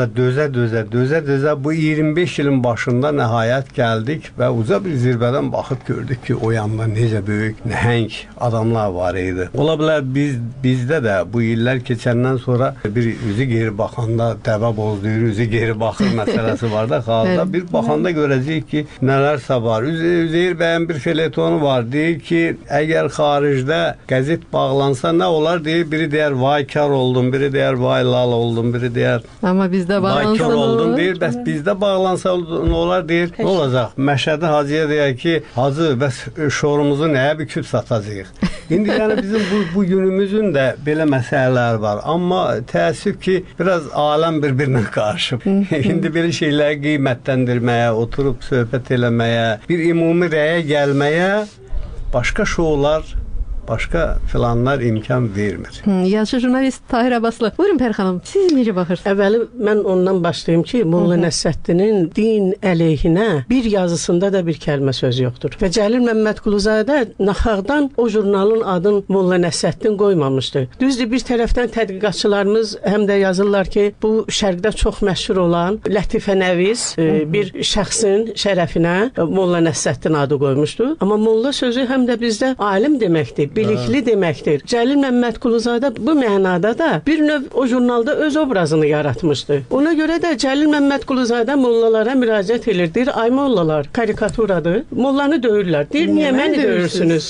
dözə bu 25 ilin başında nəhayət gəldik və uca bir zirvədən baxıb gördük ki, o yanda necə böyük, nəhəng adamlar var idi. Ola bilər bizdə də bu illər keçəndən sonra bir üzü geri baxanda dəvə bozduyur, üzü geri baxır məsələsi var da xalqda. Bir baxanda görəcəyik ki, nələrsə var. Üzeyir bəyin bir feletonu var. Deyir ki, əgər xaricdə qəzet bağlansa nə olar? Deyir, biri deyər vay kar oldum, biri deyər vay lal oldum, biri deyər amma bizdə bağlansa kar oldum, deyir, bəs bizdə bağlansa nə olar? Deyir, nə olacaq? Məşədi Hacıya deyər ki, Hacı, bəs şorumuzu nəyə büküb satacağıq? İndi yəni bizim bu günümüzün də belə məsələlər var. Amma təəssüf ki, biraz aləm bir-birinə qarışıb. İndi belə şeyləri qiymətləndirməyə, oturub söhbət eləməyə, bir ümumi rəyə gəlməyə başqa şoular başqa planlar imkan vermir. Yazıcı jurnalist Tahir Abbaslı. Buyurun Pəri xanım, siz necə baxırsınız? Əvvəli mən ondan başlayım ki, Molla Nəsrəddinin din əleyhinə bir yazısında da bir kəlmə söz yoxdur. Və Cəlil Məmmədquluzadə naxaqdan o jurnalın adını Molla Nəsrəddin qoymamışdı. Düzdür, bir tərəfdən tədqiqatçılarımız həm də yazırlar ki, bu şərqdə çox məşhur olan Lətifə Nəviz bir şəxsin şərəfinə Molla Nəsrəddin adı qoymuşdu. Amma Molla sözü həm də bizdə alim deməkdir, bilikli deməkdir. Cəlil Məmmədquluzadə bu mənada da bir növ o jurnalda öz obrazını yaratmışdı. Ona görə də Cəlil Məmmədquluzadə mollalara müraciət edir. Deyir, ay mollalar, karikaturadır. Mollanı döyürlər. Deyir, niyə məni döyürsünüz?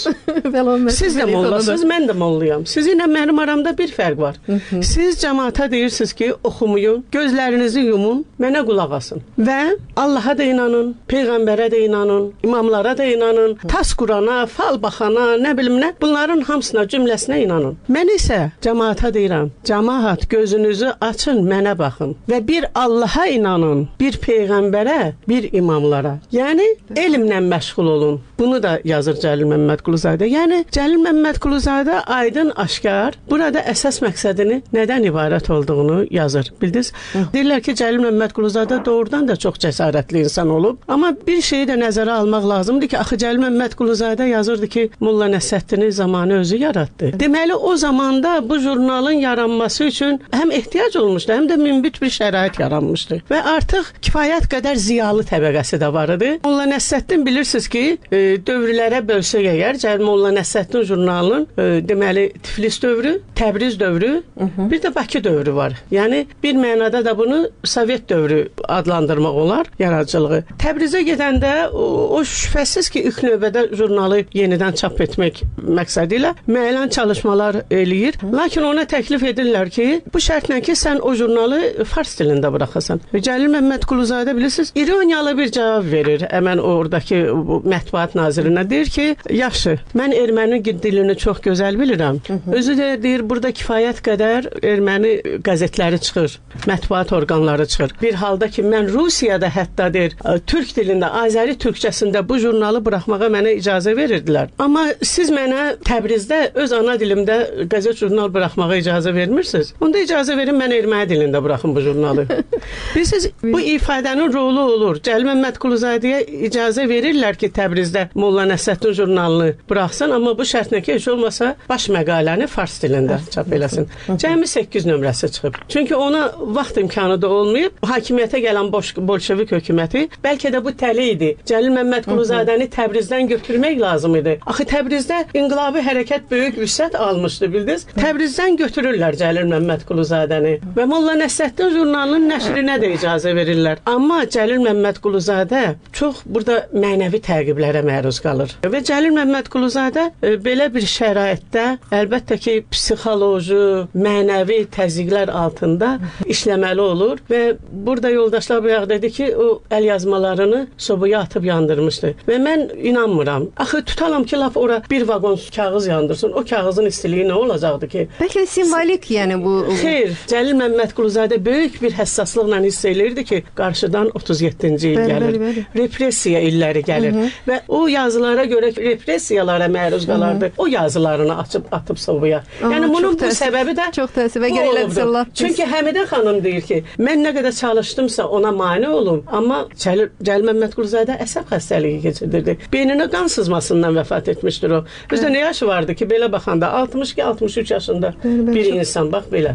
Siz də mollasınız, mən də mollayam. Sizinlə mənim aramda bir fərq var. Siz cəmaata deyirsiniz ki, oxumayın, gözlərinizi yumun, mənə qulaq asın. Və Allaha da inanın, Peyğəmbərə də inanın, imamlara da inanın, tas Qurana, fal baxana, nə bilim nə, bunların hamısına, cümləsinə inanın. Mən isə cəmaata deyirəm, cəmaat gözünüzü açın, mənə baxın və bir Allaha inanın, bir Peyğəmbərə, bir imamlara. Yəni, elmlə məşğul olun. Bunu da yazır Cəlil Məmmədquluzadə. Yəni, Cəlil Məmmədquluzadə aydın, aşkar, burada əsas məqsədini nədən ibarət olduğunu yazır. Bildiniz? Deyirlər ki, Cəlil Məmmədquluzadə doğrudan da çox cəsarətli insan olub. Amma bir şeyi də nəzərə almaq lazımdır ki, axı Cəlil Məmmədquluzadə yazırdı ki, Molla Nəsrəddinin zamanı özü yaratdı. Deməli, o zamanda bu jurnalın yaranması üçün həm ehtiyac olmuşdu, həm də münbit bir şərait yaranmışdı. Və artıq kifayət qədər ziyalı təbəqəsi də var idi. Molla Nəsrəddin bilirsiniz ki, dövrlərə bölsək əgər, Cəlil Molla Nəsrəddin jurnalının deməli Tiflis dövrü, Təbriz dövrü, bir də Bakı dövrü var. Yəni, bir mənada da bunu Sovet dövrü adlandırmaq olar, yaradıcılığı. Təbrizə gedəndə o şübhəsiz ki, ilk növbədə jurnalı yenidən çap etmək məqsədi ilə müəyyən çalışmalar eləyir. Lakin ona təklif edirlər ki, bu şərtlə ki, sən o jurnalı fars dilində buraxasan. Cəlil Məmmədquluzadə bilirsiniz, ironiyalı bir cavab verir. Həmən oradakı mətbuat nazirinə deyir ki, yaxşı, mən erməni dilini çox gözəl bilirəm. Özü də deyir, burada kifayət qədər erməni qəzetləri çıxır, mətbuat orqanları çıxır. Bir halda ki, mən Rusiyada hətta deyir, türk dilində, Azəri türkçəsində bu jurnalı buraxmağa mənə icazə verirdilər. Amma siz mənə Təbrizdə öz ana dilimdə qəzet jurnal buraxmağa icazə vermirsiniz. Onda icazə verin, mən erməni dilində buraxın bu jurnalı. Bilirsiniz, bu ifadənin rolu olur. Cəlil Məmmədquluzadəyə icazə verirlər ki, Təbrizdə Molla Nəsrəddin jurnalını buraxsın, amma bu şərtlə ki, heç olmasa baş məqaləni fars dilində çap eləsin. Cəmi 8 nömrəsi çıxıb. Çünki ona vaxt imkanı da olmayıb. Hakimiyyətə gələn bolşevik hökuməti bəlkə də bu təli idi. Cəlil Məmmədquluzadəni Təbrizdən götürmək lazım idi. Axı Təbrizdə inqilabi hərəkət böyük vüsət almışdı, bildiniz? Təbrizdən götürürlər Cəlil Məmmədquluzadəni və Molla Nəsrəddin jurnalının nəşrinə də icazə verirlər. Amma Cəlil Məmmədquluzadə çox burada mənəvi təqiblərə məruz qalır. Və Cəlil Məmmədquluzadə belə bir şəraitdə əlbəttə ki, psixoloji, mənəvi təzyiqlər altında işləməli olur və burada yoldaşlar bayaq dedi ki, o əl yazmalarını sobaya atıb yandırmışdı. Və mən inanmıram. Axı tutalım ki, lap ora bir vaqon kağız yandırsın. O kağızın istiliyi nə olacaqdı ki? Bəlkə simvolik, yəni bu... Xeyr, Cəlil Məmmədquluzadə böyük bir həssaslıqla hiss eləyirdi ki, qarşıdan 37-ci il gəlir. Repressiya illəri gəlir. Və o yazılara görə repressiyalara məruz qalardı. O yazılarını atıb sobaya. Yəni bunun bu səbəbi də çox təəssüfə gəlirlər. Çünki Həmidə xanım deyir ki, mən nə qədər çalışdımsa ona mane olum, amma Cəlil Məmmədquluzadə əsəb xəstəliyi keçirdirdi. Beyninə qan sızmasından vəfat etmişdir o. Özdə nə yaşı vardı ki, belə baxanda 62-63 yaşında bir insan, bax belə.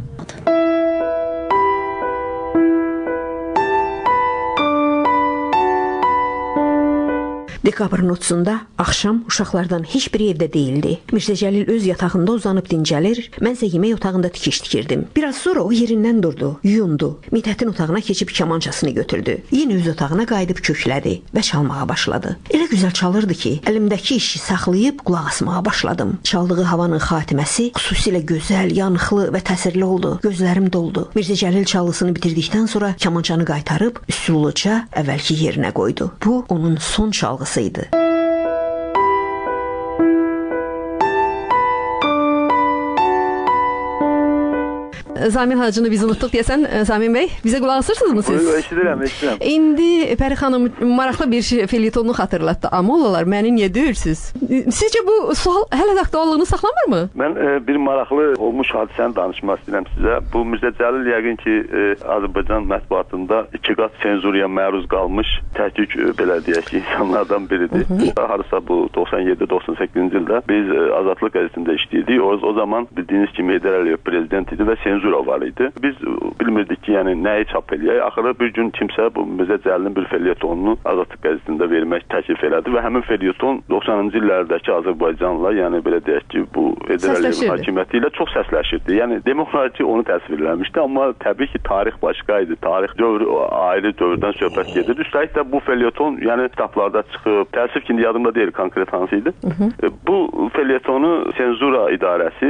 Dekabrın 30-da axşam uşaqlardan heç biri evdə deyildi. Mirzə Cəlil öz yatağında uzanıb dincəlir, mən isə yemək otağında tikiş tikirdim. Biraz sonra o yerindən durdu, yuyundu. Mithətin otağına keçib kamançasını götürdü. Yenə öz otağına qayıdıb köklədi və çalmağa başladı. Elə gözəl çalırdı ki, əlimdəki işi saxlayıb qulaq asmağa başladım. Çaldığı havanın xatiməsi xüsusilə gözəl, yanıqlı və təsirli oldu. Gözlərim doldu. Mirzə Cəlil çalısını bitirdikdən sonra kamançanı qaytarıb üsulluca əvvəlki yerinə qoydu. Bu onun son çalğısı idi. Zamin Hacını biz unutduq deyəsən, Zamin bəy, bizə qulaq asırsınızmı siz? Eşidirəm. İndi Pəri xanım maraqlı bir felietonu xatırlatdı. Amolalar məni niyə döyürsüz? Sizcə bu sual hələ də aktuallığını saxlamırmı? Mən bir maraqlı olmuş hadisəni danışmaq istəyirəm sizə. Bu Mirzə Cəlil yəqin ki, Azərbaycan mətbuatında 2 qat senzuriya məruz qalmış təhqiq belə deyək ki, insanlardan biridir. Harasa bu 97-98-ci ildə biz Azadlıq qəzetində işləyirdik. O zaman bildiyiniz kimi Heydər Əliyev prezident idi və senzura var idi. Biz bilmirdik ki, yəni nəyi çap eləyək. Axırı bir gün kimsə bu Mirzə Cəlilin bir felyetonunu Azadlıq qəzetində vermək təklif elədi və həmin felyeton 90-cı illərdəki Azərbaycanla, yəni belə deyək ki, bu Heydər Əliyevin hakimiyyəti ilə çox səsləşirdi. Yəni demək olar ki, onu təsvirləmişdi, amma təbii ki, tarix başqa idi. Tarix dövrü ayrı dövrdən söhbət gedir. Üstəlik də bu felyeton, yəni kitablarda çıxıb, təəssüf ki, yadımda deyil konkret hansı idi. Bu felyetonu senzura idarəsi,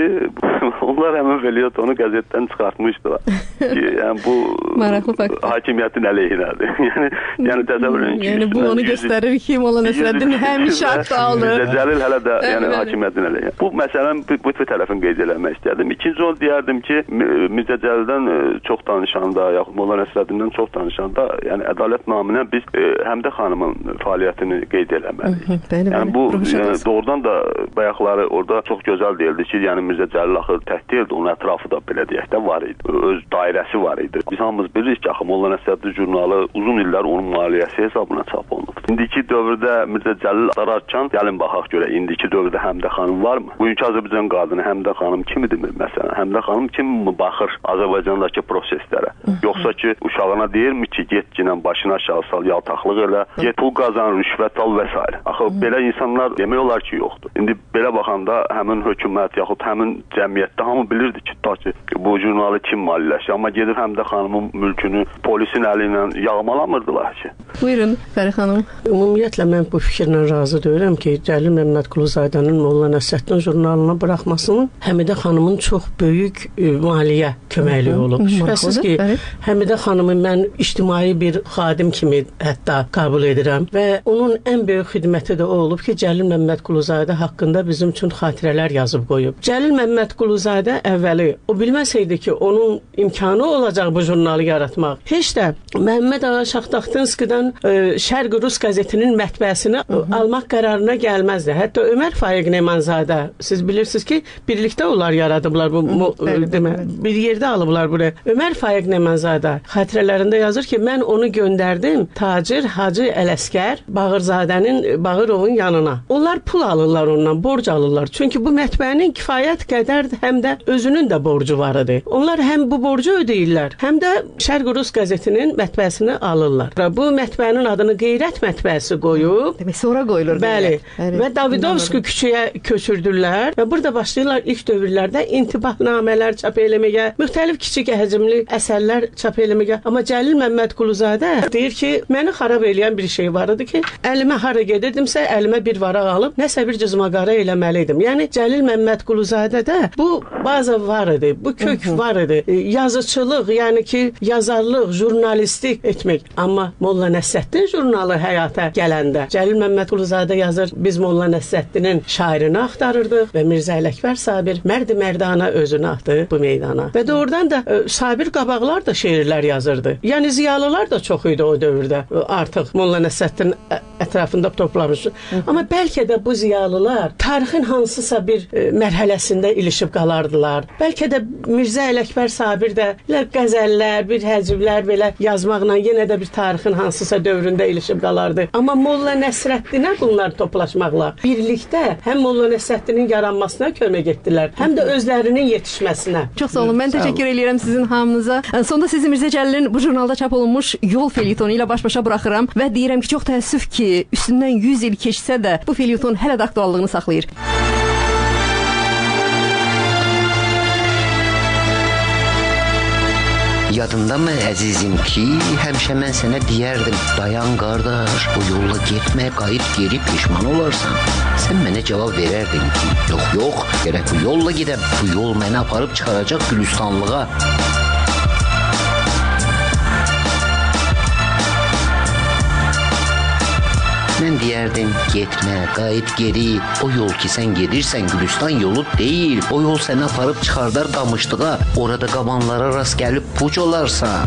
onlar həmin felyetonu qəzetdən çıxartmışdılar. Yəni bu hakimiyyətin əleyhinədir. Yəni təsəvvür edin ki, yəni bu onu göstərir ki, Molla Nəsrəddin həmişə haqlı. Mirzə Cəlil hələ də yəni hakimiyyətin əleyhinə. Bu məsələni bu tərəfini qeyd eləmək istərdim. İkinci onu deyərdim ki, Mirzə Cəlildən çox danışanda, yaxud Molla Nəsrəddindən çox danışanda, yəni ədalət naminə biz Həmidə xanımın fəaliyyətini qeyd eləməliyik. Yəni bu doğrudan da bayaqları orada çox gözəl deyildi ki, yəni Mirzə Cəlil axı tək deyildi, onun ətrafı da belə deyək də var idi. Öz dairəsi var idi. Biz hamımız bilirik ki, axı Molla Nəsrəddin jurnalı uzun illər onun maliyyəsi hesabına çap olunub. İndiki dövrdə Mirzə Cəlil ararkən gəlin baxaq görə indiki dövrdə Həmidə xanım varmı? Bugünkü Azərbaycan qadını Həmidə xanım kimidir məsələn? Həmidə xanım kim baxır Azərbaycandakı proseslərə? Yoxsa ki, uşağına deyirmi ki, get ginən başına aşağı sal, yaltaqlıq elə, get pul qazan, rüşvət al və s. Axı belə insanlar demək olar ki, yoxdur. İndi belə baxanda həmin hökumət yaxud həmin cəmiyyətdə hamı bilirdi ki, bu jurnalı kim maliyyələşir, amma gedir Həmidə xanımın mülkünü polisin əli ilə yağmalamırdılar ki. Buyurun, Fəri xanım. Ümumiyyətlə mən bu fikirlə razı deyirəm ki, Cəlil Məmmədquluzadənin Molla Nəsrəddin jurnalına buraxmasının Həmidə xanımın çox böyük maliyyə köməkliyi olub. Şübhəsiz ki, Həmidə xanımı mən ictimai bir xadim kimi hətta qəbul edirəm və onun ən böyük xidməti də o olub ki, Cəlil Məmmədquluzadə haqqında bizim üçün xatirələr yazıb qoyub. Cəlil Məmmədquluzadə əvvəli o bilməsəydi ki, onun imkanı olacaq bu jurnalı yaratmaq. Heç də Məhəmməd Ağa Şaxtaxtınskidən Şərq Rus qəzetinin mətbəəsini almaq qərarına gəlməzdi. Hətta Ömər Faiq Nemanzadə, siz bilirsiniz ki, birlikdə onlar yaradıblar bu bir yerdə alıblar buraya. Ömər Faiq Nemanzadə xatirələrində yazır ki, mən onu göndərdim tacir Hacı Ələskər Bağırovun yanına. Onlar pul alırlar ondan, borc alırlar. Çünki bu mətbəənin kifayət qədər həm də özünün də borcu var idi. Onlar həm bu borcu ödəyirlər, həm də Şərq Rus qəzetinin mətbəəsini alırlar. Bu mətbəənin adını Qeyrət mətbəəsi qoyub. Demək sonra qoyulur. Bəli. Və Davidovski küçəyə köçürdülər və burada başlayırlar ilk dövrlərdə intibahnamələr çap eləməyə, müxtəlif kiçik həcmli əsərlər çap eləməyə. Amma Cəlil Məmmədquluzadə deyir ki, məni xarab eləyən bir şey var idi ki, əlimə hara gedirdimsə, əlimə bir varaq alıb nəsə bir cızmaqara eləməli idim. Yəni Cəlil Məmmədquluzadədə bu baza var idi, bu kök var idi. Yazıçılıq, yəni ki, yazarlıq, jurnalistik etmək. Amma Molla Nəsrəddin jurnalı həyata gələndə Cəlil Məmmədquluzadə yazır, biz Molla Nəsrəddinin şairini axtarırdıq və Mirzə Ələkbər Sabir mərd-mərdana özünü atdı bu meydana. Və doğrudan da Sabir Qabaqlar da şeirlər yazırdı. Yəni ziyalılar da çox idi o dövrdə. Artıq Molla Nəsrəddin ətrafında toplanmış. Amma bəlkə də bu ziyalılar tarixin hansısa bir mərhələsində ilişib qalardılar. Bəlkə də Mirzə Ələkbər Sabir də qəzəllər, bir həcvlər belə yazmaqla yenə də bir tarixin hansısa dövründə ilişib qalardı. Amma Molla Nəsrəddinə bunlar toplaşmaqla birlikdə həm Molla Nəsrəddinin yaranmasına kömək etdilər, həm də özlərinin yetişməsinə. Çox sağ olun. Mən təşəkkür edirəm sizin hamınıza. Sonda sizi Mirzə Cəlilin bu jurnalda çap olunmuş Yol felietonu ilə baş-başa buraxıram və deyirəm ki, çox təəssüf ki, üstündən 100 il keçsə də bu felieton hələ də aktuallığını saxlayır. Yadındamı əzizim ki, həmişə mən sənə deyərdim, dayan qardaş, bu yolla getmə, qayıt geri peşman olarsan. Sən mənə cavab verərdin ki, yox, gərək bu yolla gedəm, bu yol məni aparıb çıxaracaq Gülüstanlığa. Mən deyərdim, getmə, qayıt geri. O yol ki sən gedirsən Gülüstan yolu deyil. O yol səni aparıb çıxardar qamışlığa. Orada qabanlara rast gəlib puç olarsan.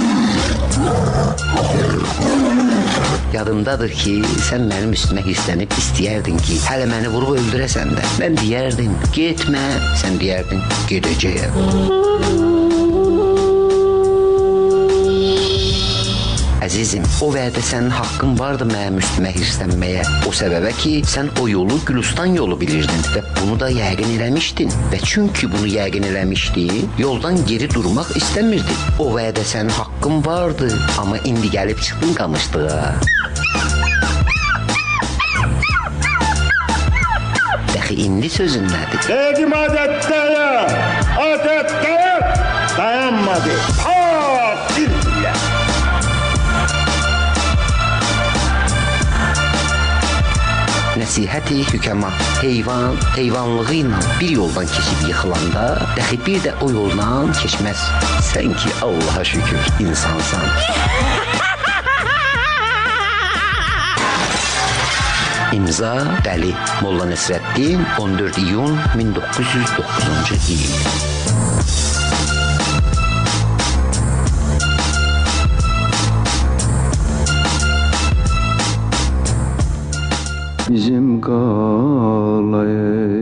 Yadımdadır ki, sən mənim üstümə hirslənib istəyərdin ki, hələ məni vurub öldürəsən də. Mən deyərdim, getmə, sən deyərdin, gedəcəyəm. Əzizim, o vədə sənin haqqın vardı mənim üstümə hirslənməyə. O səbəbə ki, sən o yolu Gülüstan yolu bilirdin və bunu da yəqin eləmişdin. Və çünki bunu yəqin eləmişdin, yoldan geri durmaq istəmirdin. O vədə sənin haqqın vardı, amma indi gəlib çıxdın qamışlığa. Dəxi indi sözün nədir? Dedim adətdəyə, dayanmadı. Sildiyə. Nəsihəti hükəma, heyvanlığı ilə bir yoldan keçib yıxılanda, dəxi bir də o yoldan keçməz. Sən ki, Allaha şükür, insansan. İmza Dəli, Molla Nəsrəddin, 14 iyun 1909-cu il. Bizim qalaya